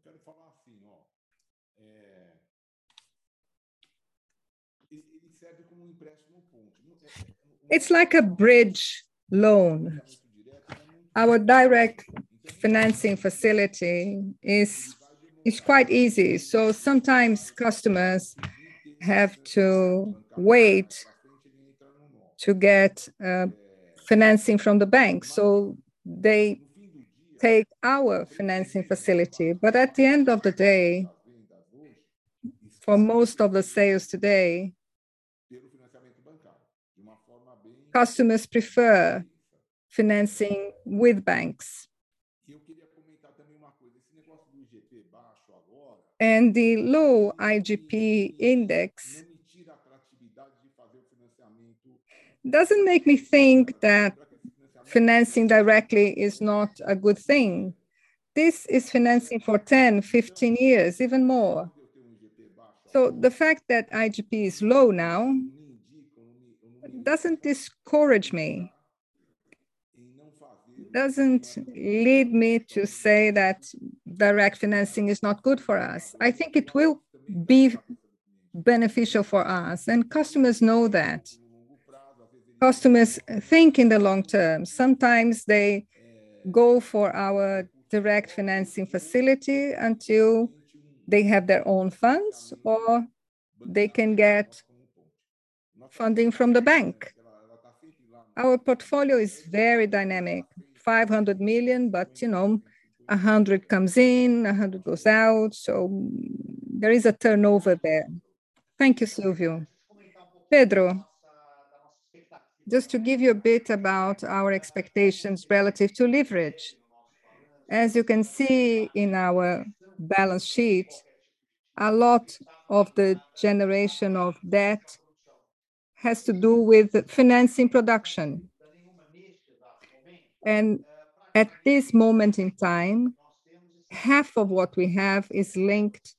It's like a bridge loan. Our direct financing facility is quite easy. So sometimes customers have to wait to get financing from the bank. So they take our financing facility. But at the end of the day, for most of the sales today, customers prefer financing with banks. And the low IGP index doesn't make me think that financing directly is not a good thing. This is financing for 10, 15 years, even more. So the fact that IGP is low now doesn't discourage me, doesn't lead me to say that direct financing is not good for us. I think it will be beneficial for us, and customers know that. Customers think in the long term. Sometimes they go for our direct financing facility until they have their own funds, or they can get funding from the bank. Our portfolio is very dynamic, 500 million, but 100 comes in, 100 goes out. So there is a turnover there. Thank you, Silvio. Pedro, just to give you a bit about our expectations relative to leverage. As you can see in our balance sheet, a lot of the generation of debt has to do with financing production. And at this moment in time, half of what we have is linked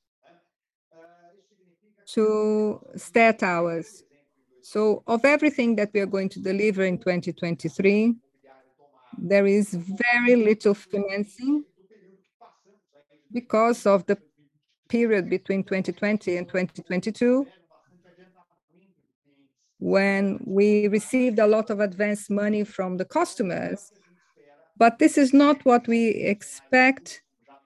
to stat hours. So of everything that we are going to deliver in 2023, there is very little financing because of the period between 2020 and 2022, when we received a lot of advance money from the customers. But this is not what we expect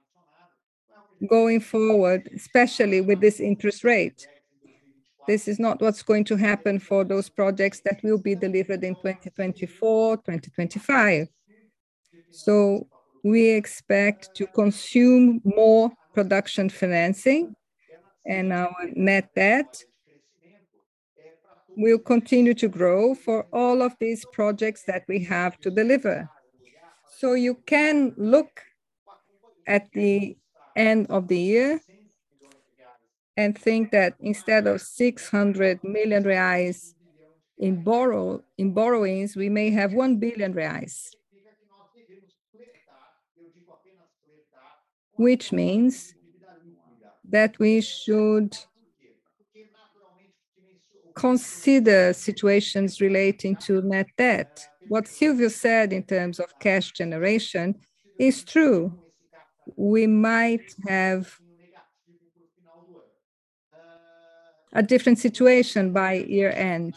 going forward, especially with this interest rate. This is not what's going to happen for those projects that will be delivered in 2024, 2025. So we expect to consume more production financing, and our net debt will continue to grow for all of these projects that we have to deliver. So you can look at the end of the year and think that instead of 600 million reais in borrowings, we may have 1 billion reais. Which means that we should consider situations relating to net debt. What Silvio said in terms of cash generation is true. We might have a different situation by year end.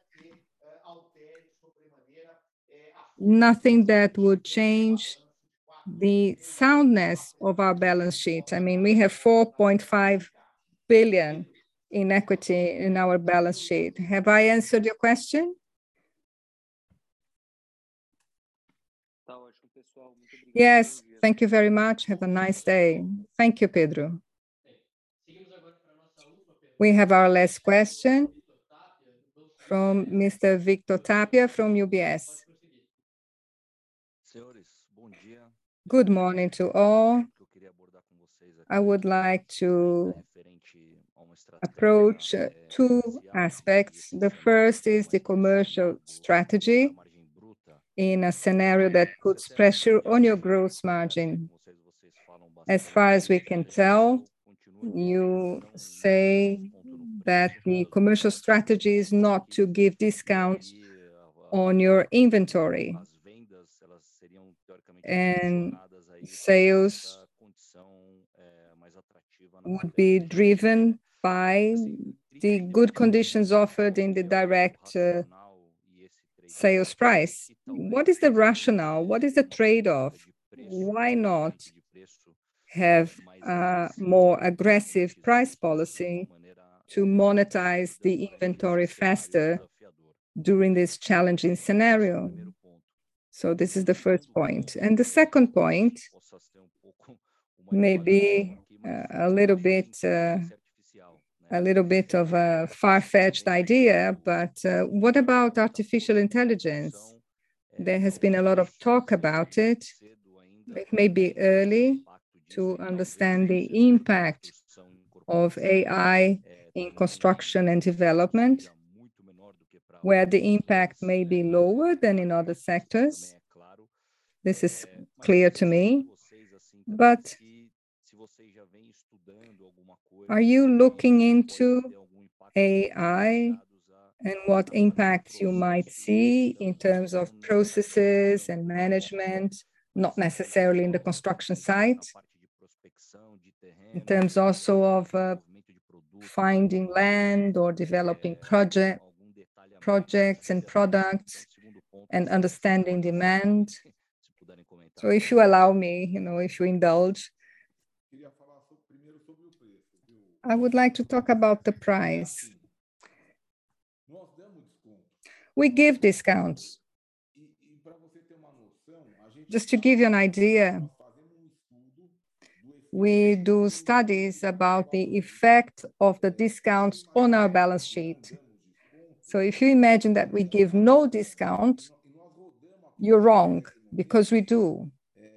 Nothing that would change the soundness of our balance sheet. I mean, we have 4.5 billion in equity in our balance sheet. Have I answered your question? Yes, thank you very much. Have a nice day. Thank you, Pedro. We have our last question from Mr. Victor Tapia from UBS. Good morning to all. I would like to approach two aspects. The first is the commercial strategy in a scenario that puts pressure on your gross margin. As far as we can tell, you say that the commercial strategy is not to give discounts on your inventory, and sales would be driven by the good conditions offered in the direct sales price. What is the rationale? What is the trade-off? Why not have a more aggressive price policy to monetize the inventory faster during this challenging scenario? So this is the first point. And the second point may be a little bit of a far-fetched idea, but what about artificial intelligence? There has been a lot of talk about it. It may be early to understand the impact of AI in construction and development, where the impact may be lower than in other sectors. This is clear to me. But are you looking into AI and what impacts you might see in terms of processes and management, not necessarily in the construction site, in terms also of finding land or developing projects and products and understanding demand? So if you allow me, if you indulge, I would like to talk about the price. We give discounts. Just to give you an idea, we do studies about the effect of the discounts on our balance sheet. So if you imagine that we give no discount, you're wrong, because we do.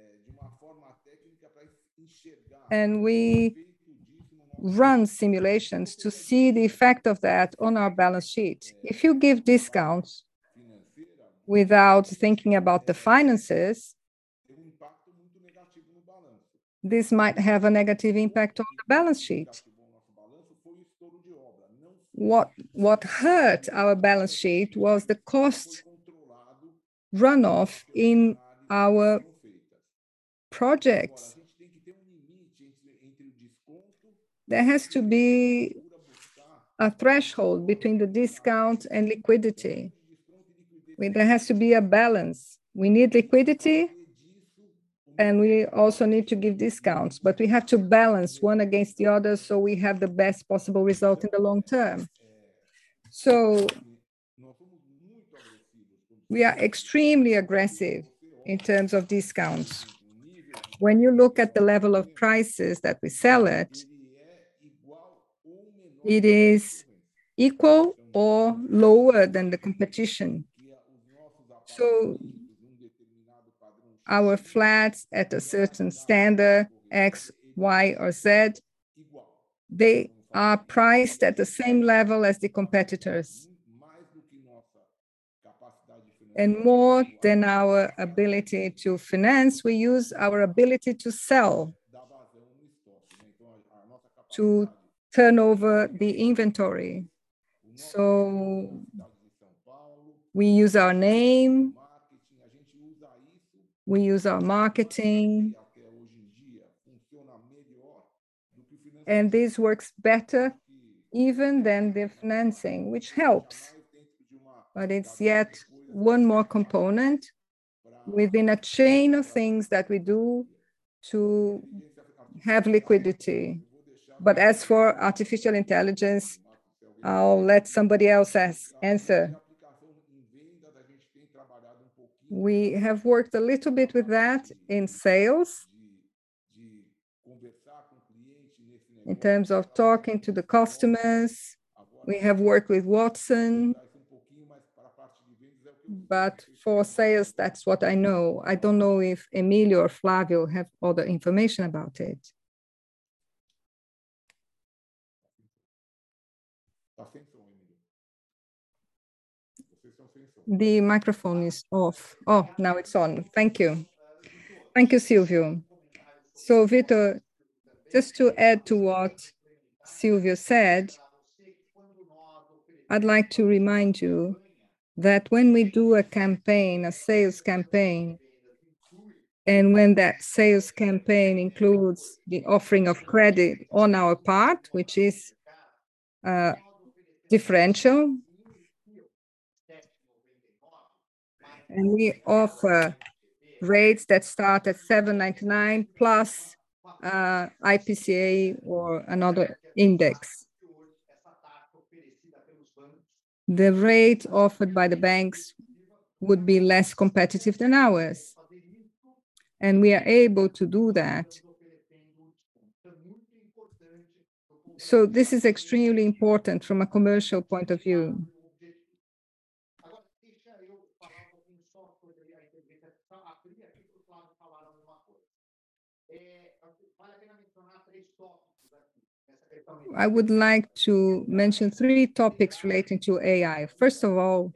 And we run simulations to see the effect of that on our balance sheet. If you give discounts without thinking about the finances, this might have a negative impact on the balance sheet. What hurt our balance sheet was the cost runoff in our projects. There has to be a threshold between the discount and liquidity. There has to be a balance. We need liquidity, and we also need to give discounts, but we have to balance one against the other so we have the best possible result in the long term. So we are extremely aggressive in terms of discounts. When you look at the level of prices that we sell at, it is equal or lower than the competition. So our flats at a certain standard, X, Y, or Z, they are priced at the same level as the competitors. And more than our ability to finance, we use our ability to sell, to turn over the inventory. So we use our name, we use our marketing, and this works better even than the financing, which helps. But it's yet one more component within a chain of things that we do to have liquidity. But as for artificial intelligence, I'll let somebody else answer. We have worked a little bit with that in sales. in terms of talking to the customers. We have worked with Watson, but for sales, that's what I know. I don't know if Emilio or Flavio have other information about it. The microphone is off. Oh, now it's on. Thank you. Thank you, Silvio. So, Vitor, just to add to what Silvio said, I'd like to remind you that when we do a campaign, a sales campaign, and when that sales campaign includes the offering of credit on our part, which is differential, and we offer rates that start at 7.99 plus IPCA or another index. The rate offered by the banks would be less competitive than ours. And we are able to do that. So this is extremely important from a commercial point of view. I would like to mention 3 topics relating to AI. First of all,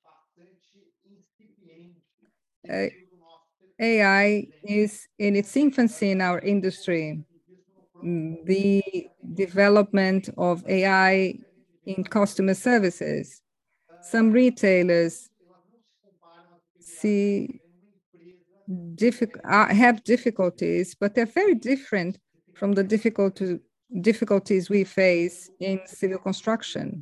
AI is in its infancy in our industry. The development of AI in customer services. Some retailers have difficulties, but they're very different from the difficulties we face in civil construction.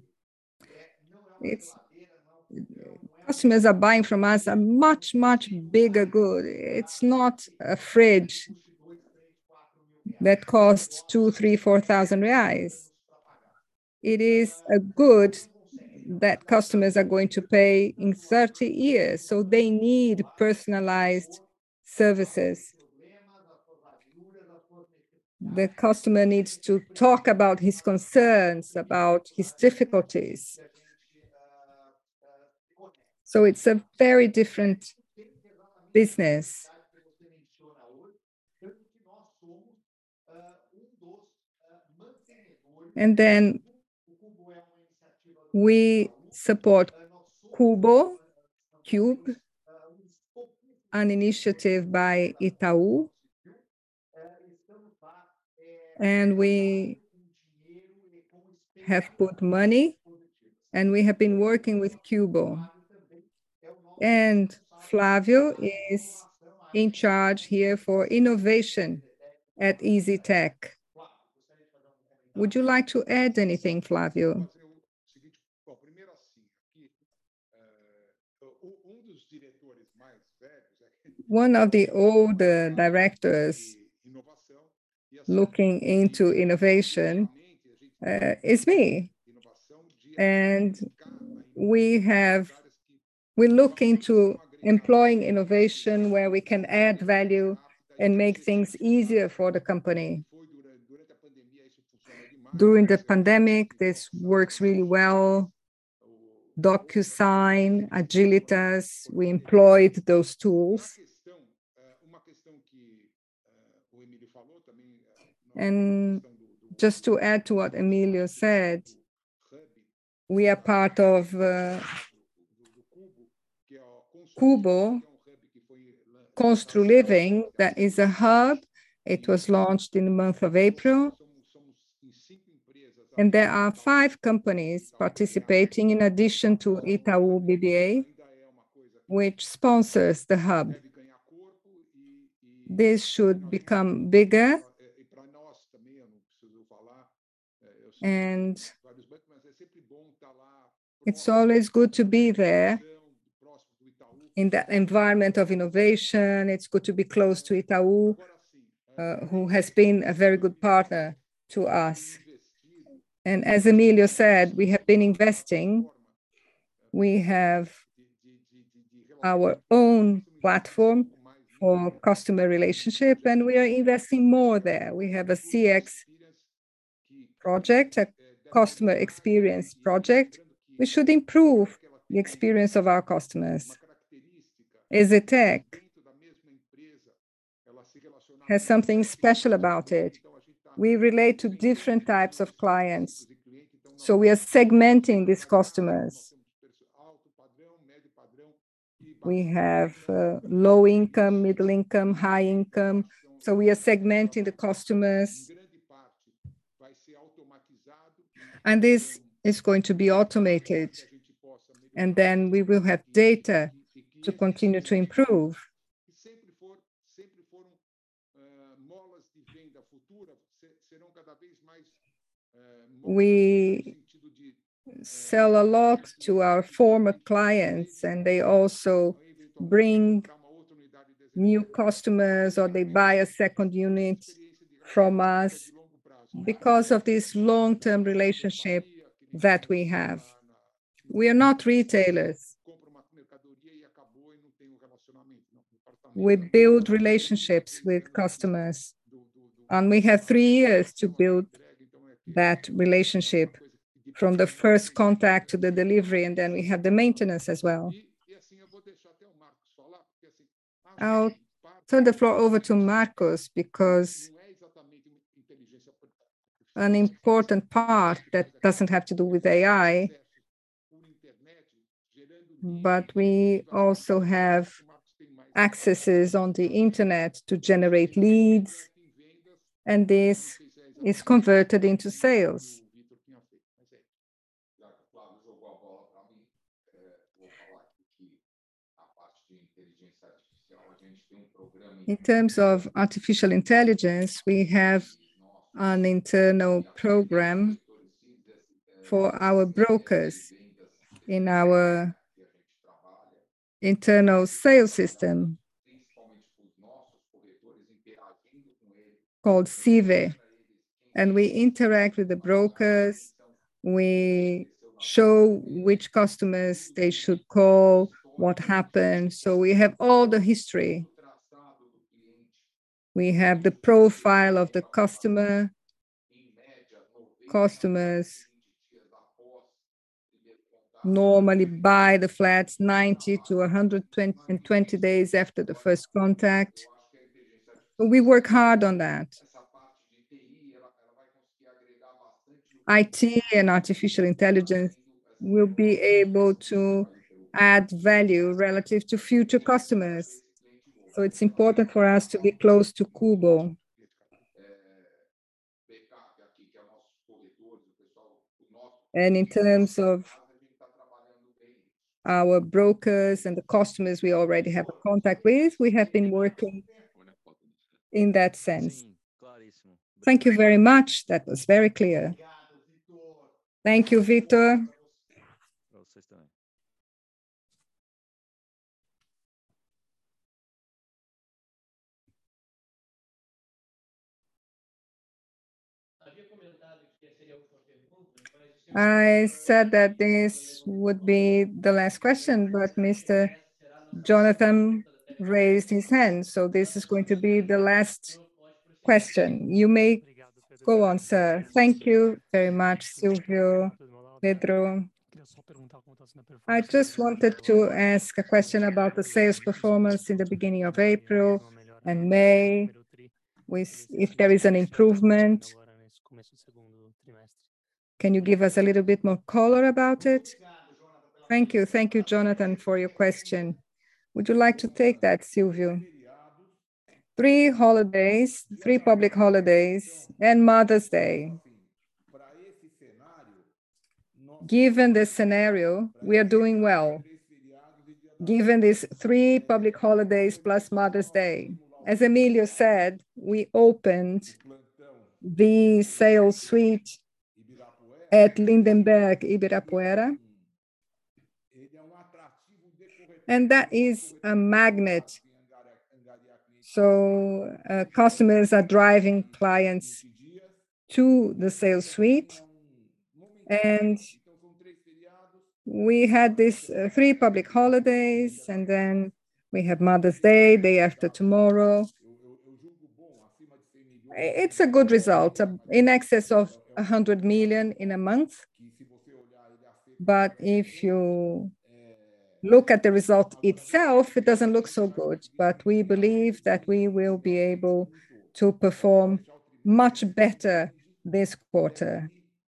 Customers are buying from us a much, much bigger good. It's not a fridge that costs 2,000, 3,000, 4,000 reais. It is a good that customers are going to pay in 30 years. So they need personalized services. The customer needs to talk about his concerns, about his difficulties. So it's a very different business. And then we support Cubo, Cube, an initiative by Itaú. And we have put money, and we have been working with Cubo. And Flavio is in charge here for innovation at EasyTech. Would you like to add anything, Flavio? One of the older directors looking into innovation is me. And we look into employing innovation where we can add value and make things easier for the company. During the pandemic, this works really well. DocuSign, Agilitas, we employed those tools. And just to add to what Emilio said, we are part of Cubo, Constru Living, that is a hub. It was launched in the month of April. And there are 5 companies participating in addition to Itaú BBA, which sponsors the hub. This should become bigger. And it's always good to be there in that environment of innovation. It's good to be close to Itaú, who has been a very good partner to us. And as Emilio said, we have been investing. We have our own platform for customer relationship, and we are investing more there. We have a CX project, a customer experience project, we should improve the experience of our customers. EZTEC has something special about it. We relate to different types of clients. So we are segmenting these customers. We have low income, middle income, high income. So we are segmenting the customers. And this is going to be automated. And then we will have data to continue to improve. We sell a lot to our former clients, and they also bring new customers, or they buy a second unit from us because of this long-term relationship that we have. We are not retailers. We build relationships with customers, and we have 3 years to build that relationship from the first contact to the delivery, and then we have the maintenance as well. I'll turn the floor over to Marcos, because an important part that doesn't have to do with AI, but we also have accesses on the internet to generate leads, and this is converted into sales. In terms of artificial intelligence, we have an internal program for our brokers in our internal sales system called CIVE. And we interact with the brokers. We show which customers they should call, what happened. So we have all the history. We have the profile of the customer. Customers normally buy the flats 90 to 120 days after the first contact. We work hard on that. IT and artificial intelligence will be able to add value relative to future customers. So it's important for us to be close to Cubo. And in terms of our brokers and the customers we already have a contact with, we have been working in that sense. Thank you very much. That was very clear. Thank you, Victor. I said that this would be the last question, but Mr. Jonathan raised his hand, so this is going to be the last question. You may go on, sir. Thank you very much, Silvio, Pedro. I just wanted to ask a question about the sales performance in the beginning of April and May, if there is an improvement. Can you give us a little bit more color about it? Thank you, Jonathan, for your question. Would you like to take that, Silvio? 3 holidays, 3 public holidays, and Mother's Day. Given this scenario, we are doing well. Given these 3 public holidays plus Mother's Day. As Emilio said, we opened the sales suite at Lindenberg, Ibirapuera. And that is a magnet. So customers are driving clients to the sales suite. And we had these 3 public holidays, and then we have Mother's Day, day after tomorrow. It's a good result, in excess of 100 million in a month. But if you look at the result itself, it doesn't look so good. But we believe that we will be able to perform much better this quarter.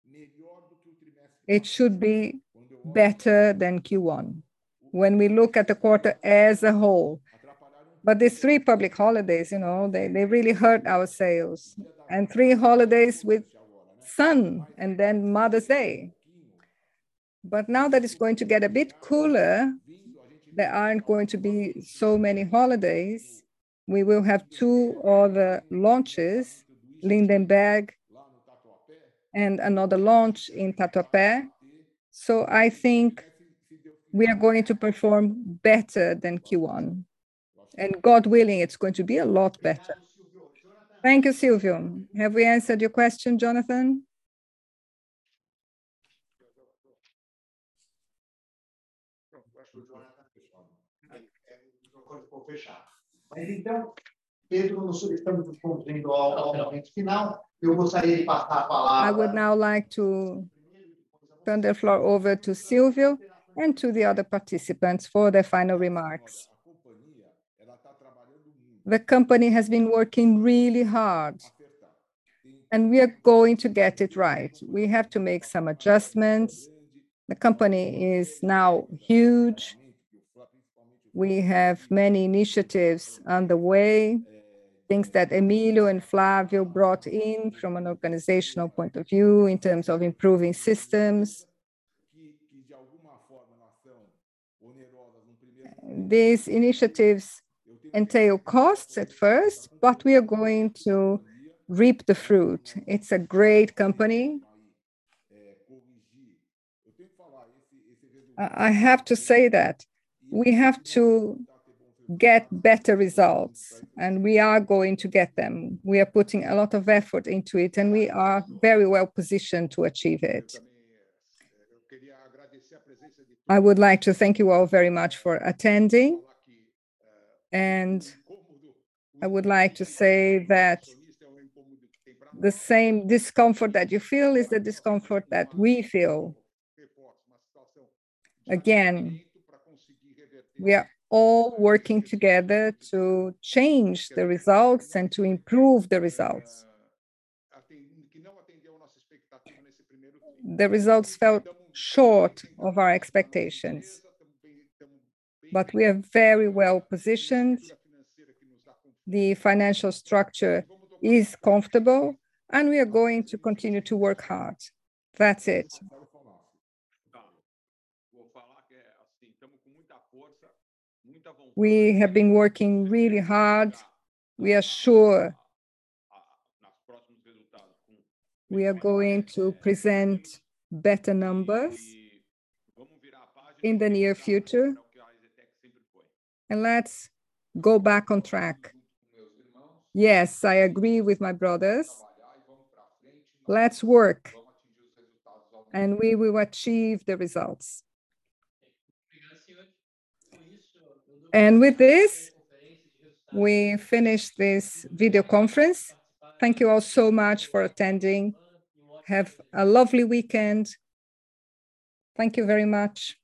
It should be better than Q1 when we look at the quarter as a whole. But these 3 public holidays, you know, they really hurt our sales. And 3 holidays with sun and then Mother's Day. But now that it's going to get a bit cooler, there aren't going to be so many holidays. We will have 2 other launches, Lindenberg and another launch in Tatuapé. So I think we are going to perform better than Q1. And God willing, it's going to be a lot better. Thank you, Silvio. Have we answered your question, Jonathan? Mas então, Pedro, nós estamos nos conduzindo ao momento final. Eu gostaria de passar a palavra. I would now like to turn the floor over to Silvio and to the other participants for their final remarks. The company has been working really hard, and we are going to get it right. We have to make some adjustments. The company is now huge. We have many initiatives underway, things that Emilio and Flavio brought in from an organizational point of view in terms of improving systems. These initiatives entail costs at first, but we are going to reap the fruit. It's a great company. I have to say that we have to get better results, and we are going to get them. We are putting a lot of effort into it, and we are very well positioned to achieve it. I would like to thank you all very much for attending. And I would like to say that the same discomfort that you feel is the discomfort that we feel. Again, we are all working together to change the results and to improve the results. The results fell short of our expectations, but we are very well positioned. The financial structure is comfortable, and we are going to continue to work hard. That's it. We have been working really hard. We are sure we are going to present better numbers in the near future. And let's go back on track. Yes, I agree with my brothers. Let's work, and we will achieve the results. And with this, we finish this video conference. Thank you all so much for attending. Have a lovely weekend. Thank you very much.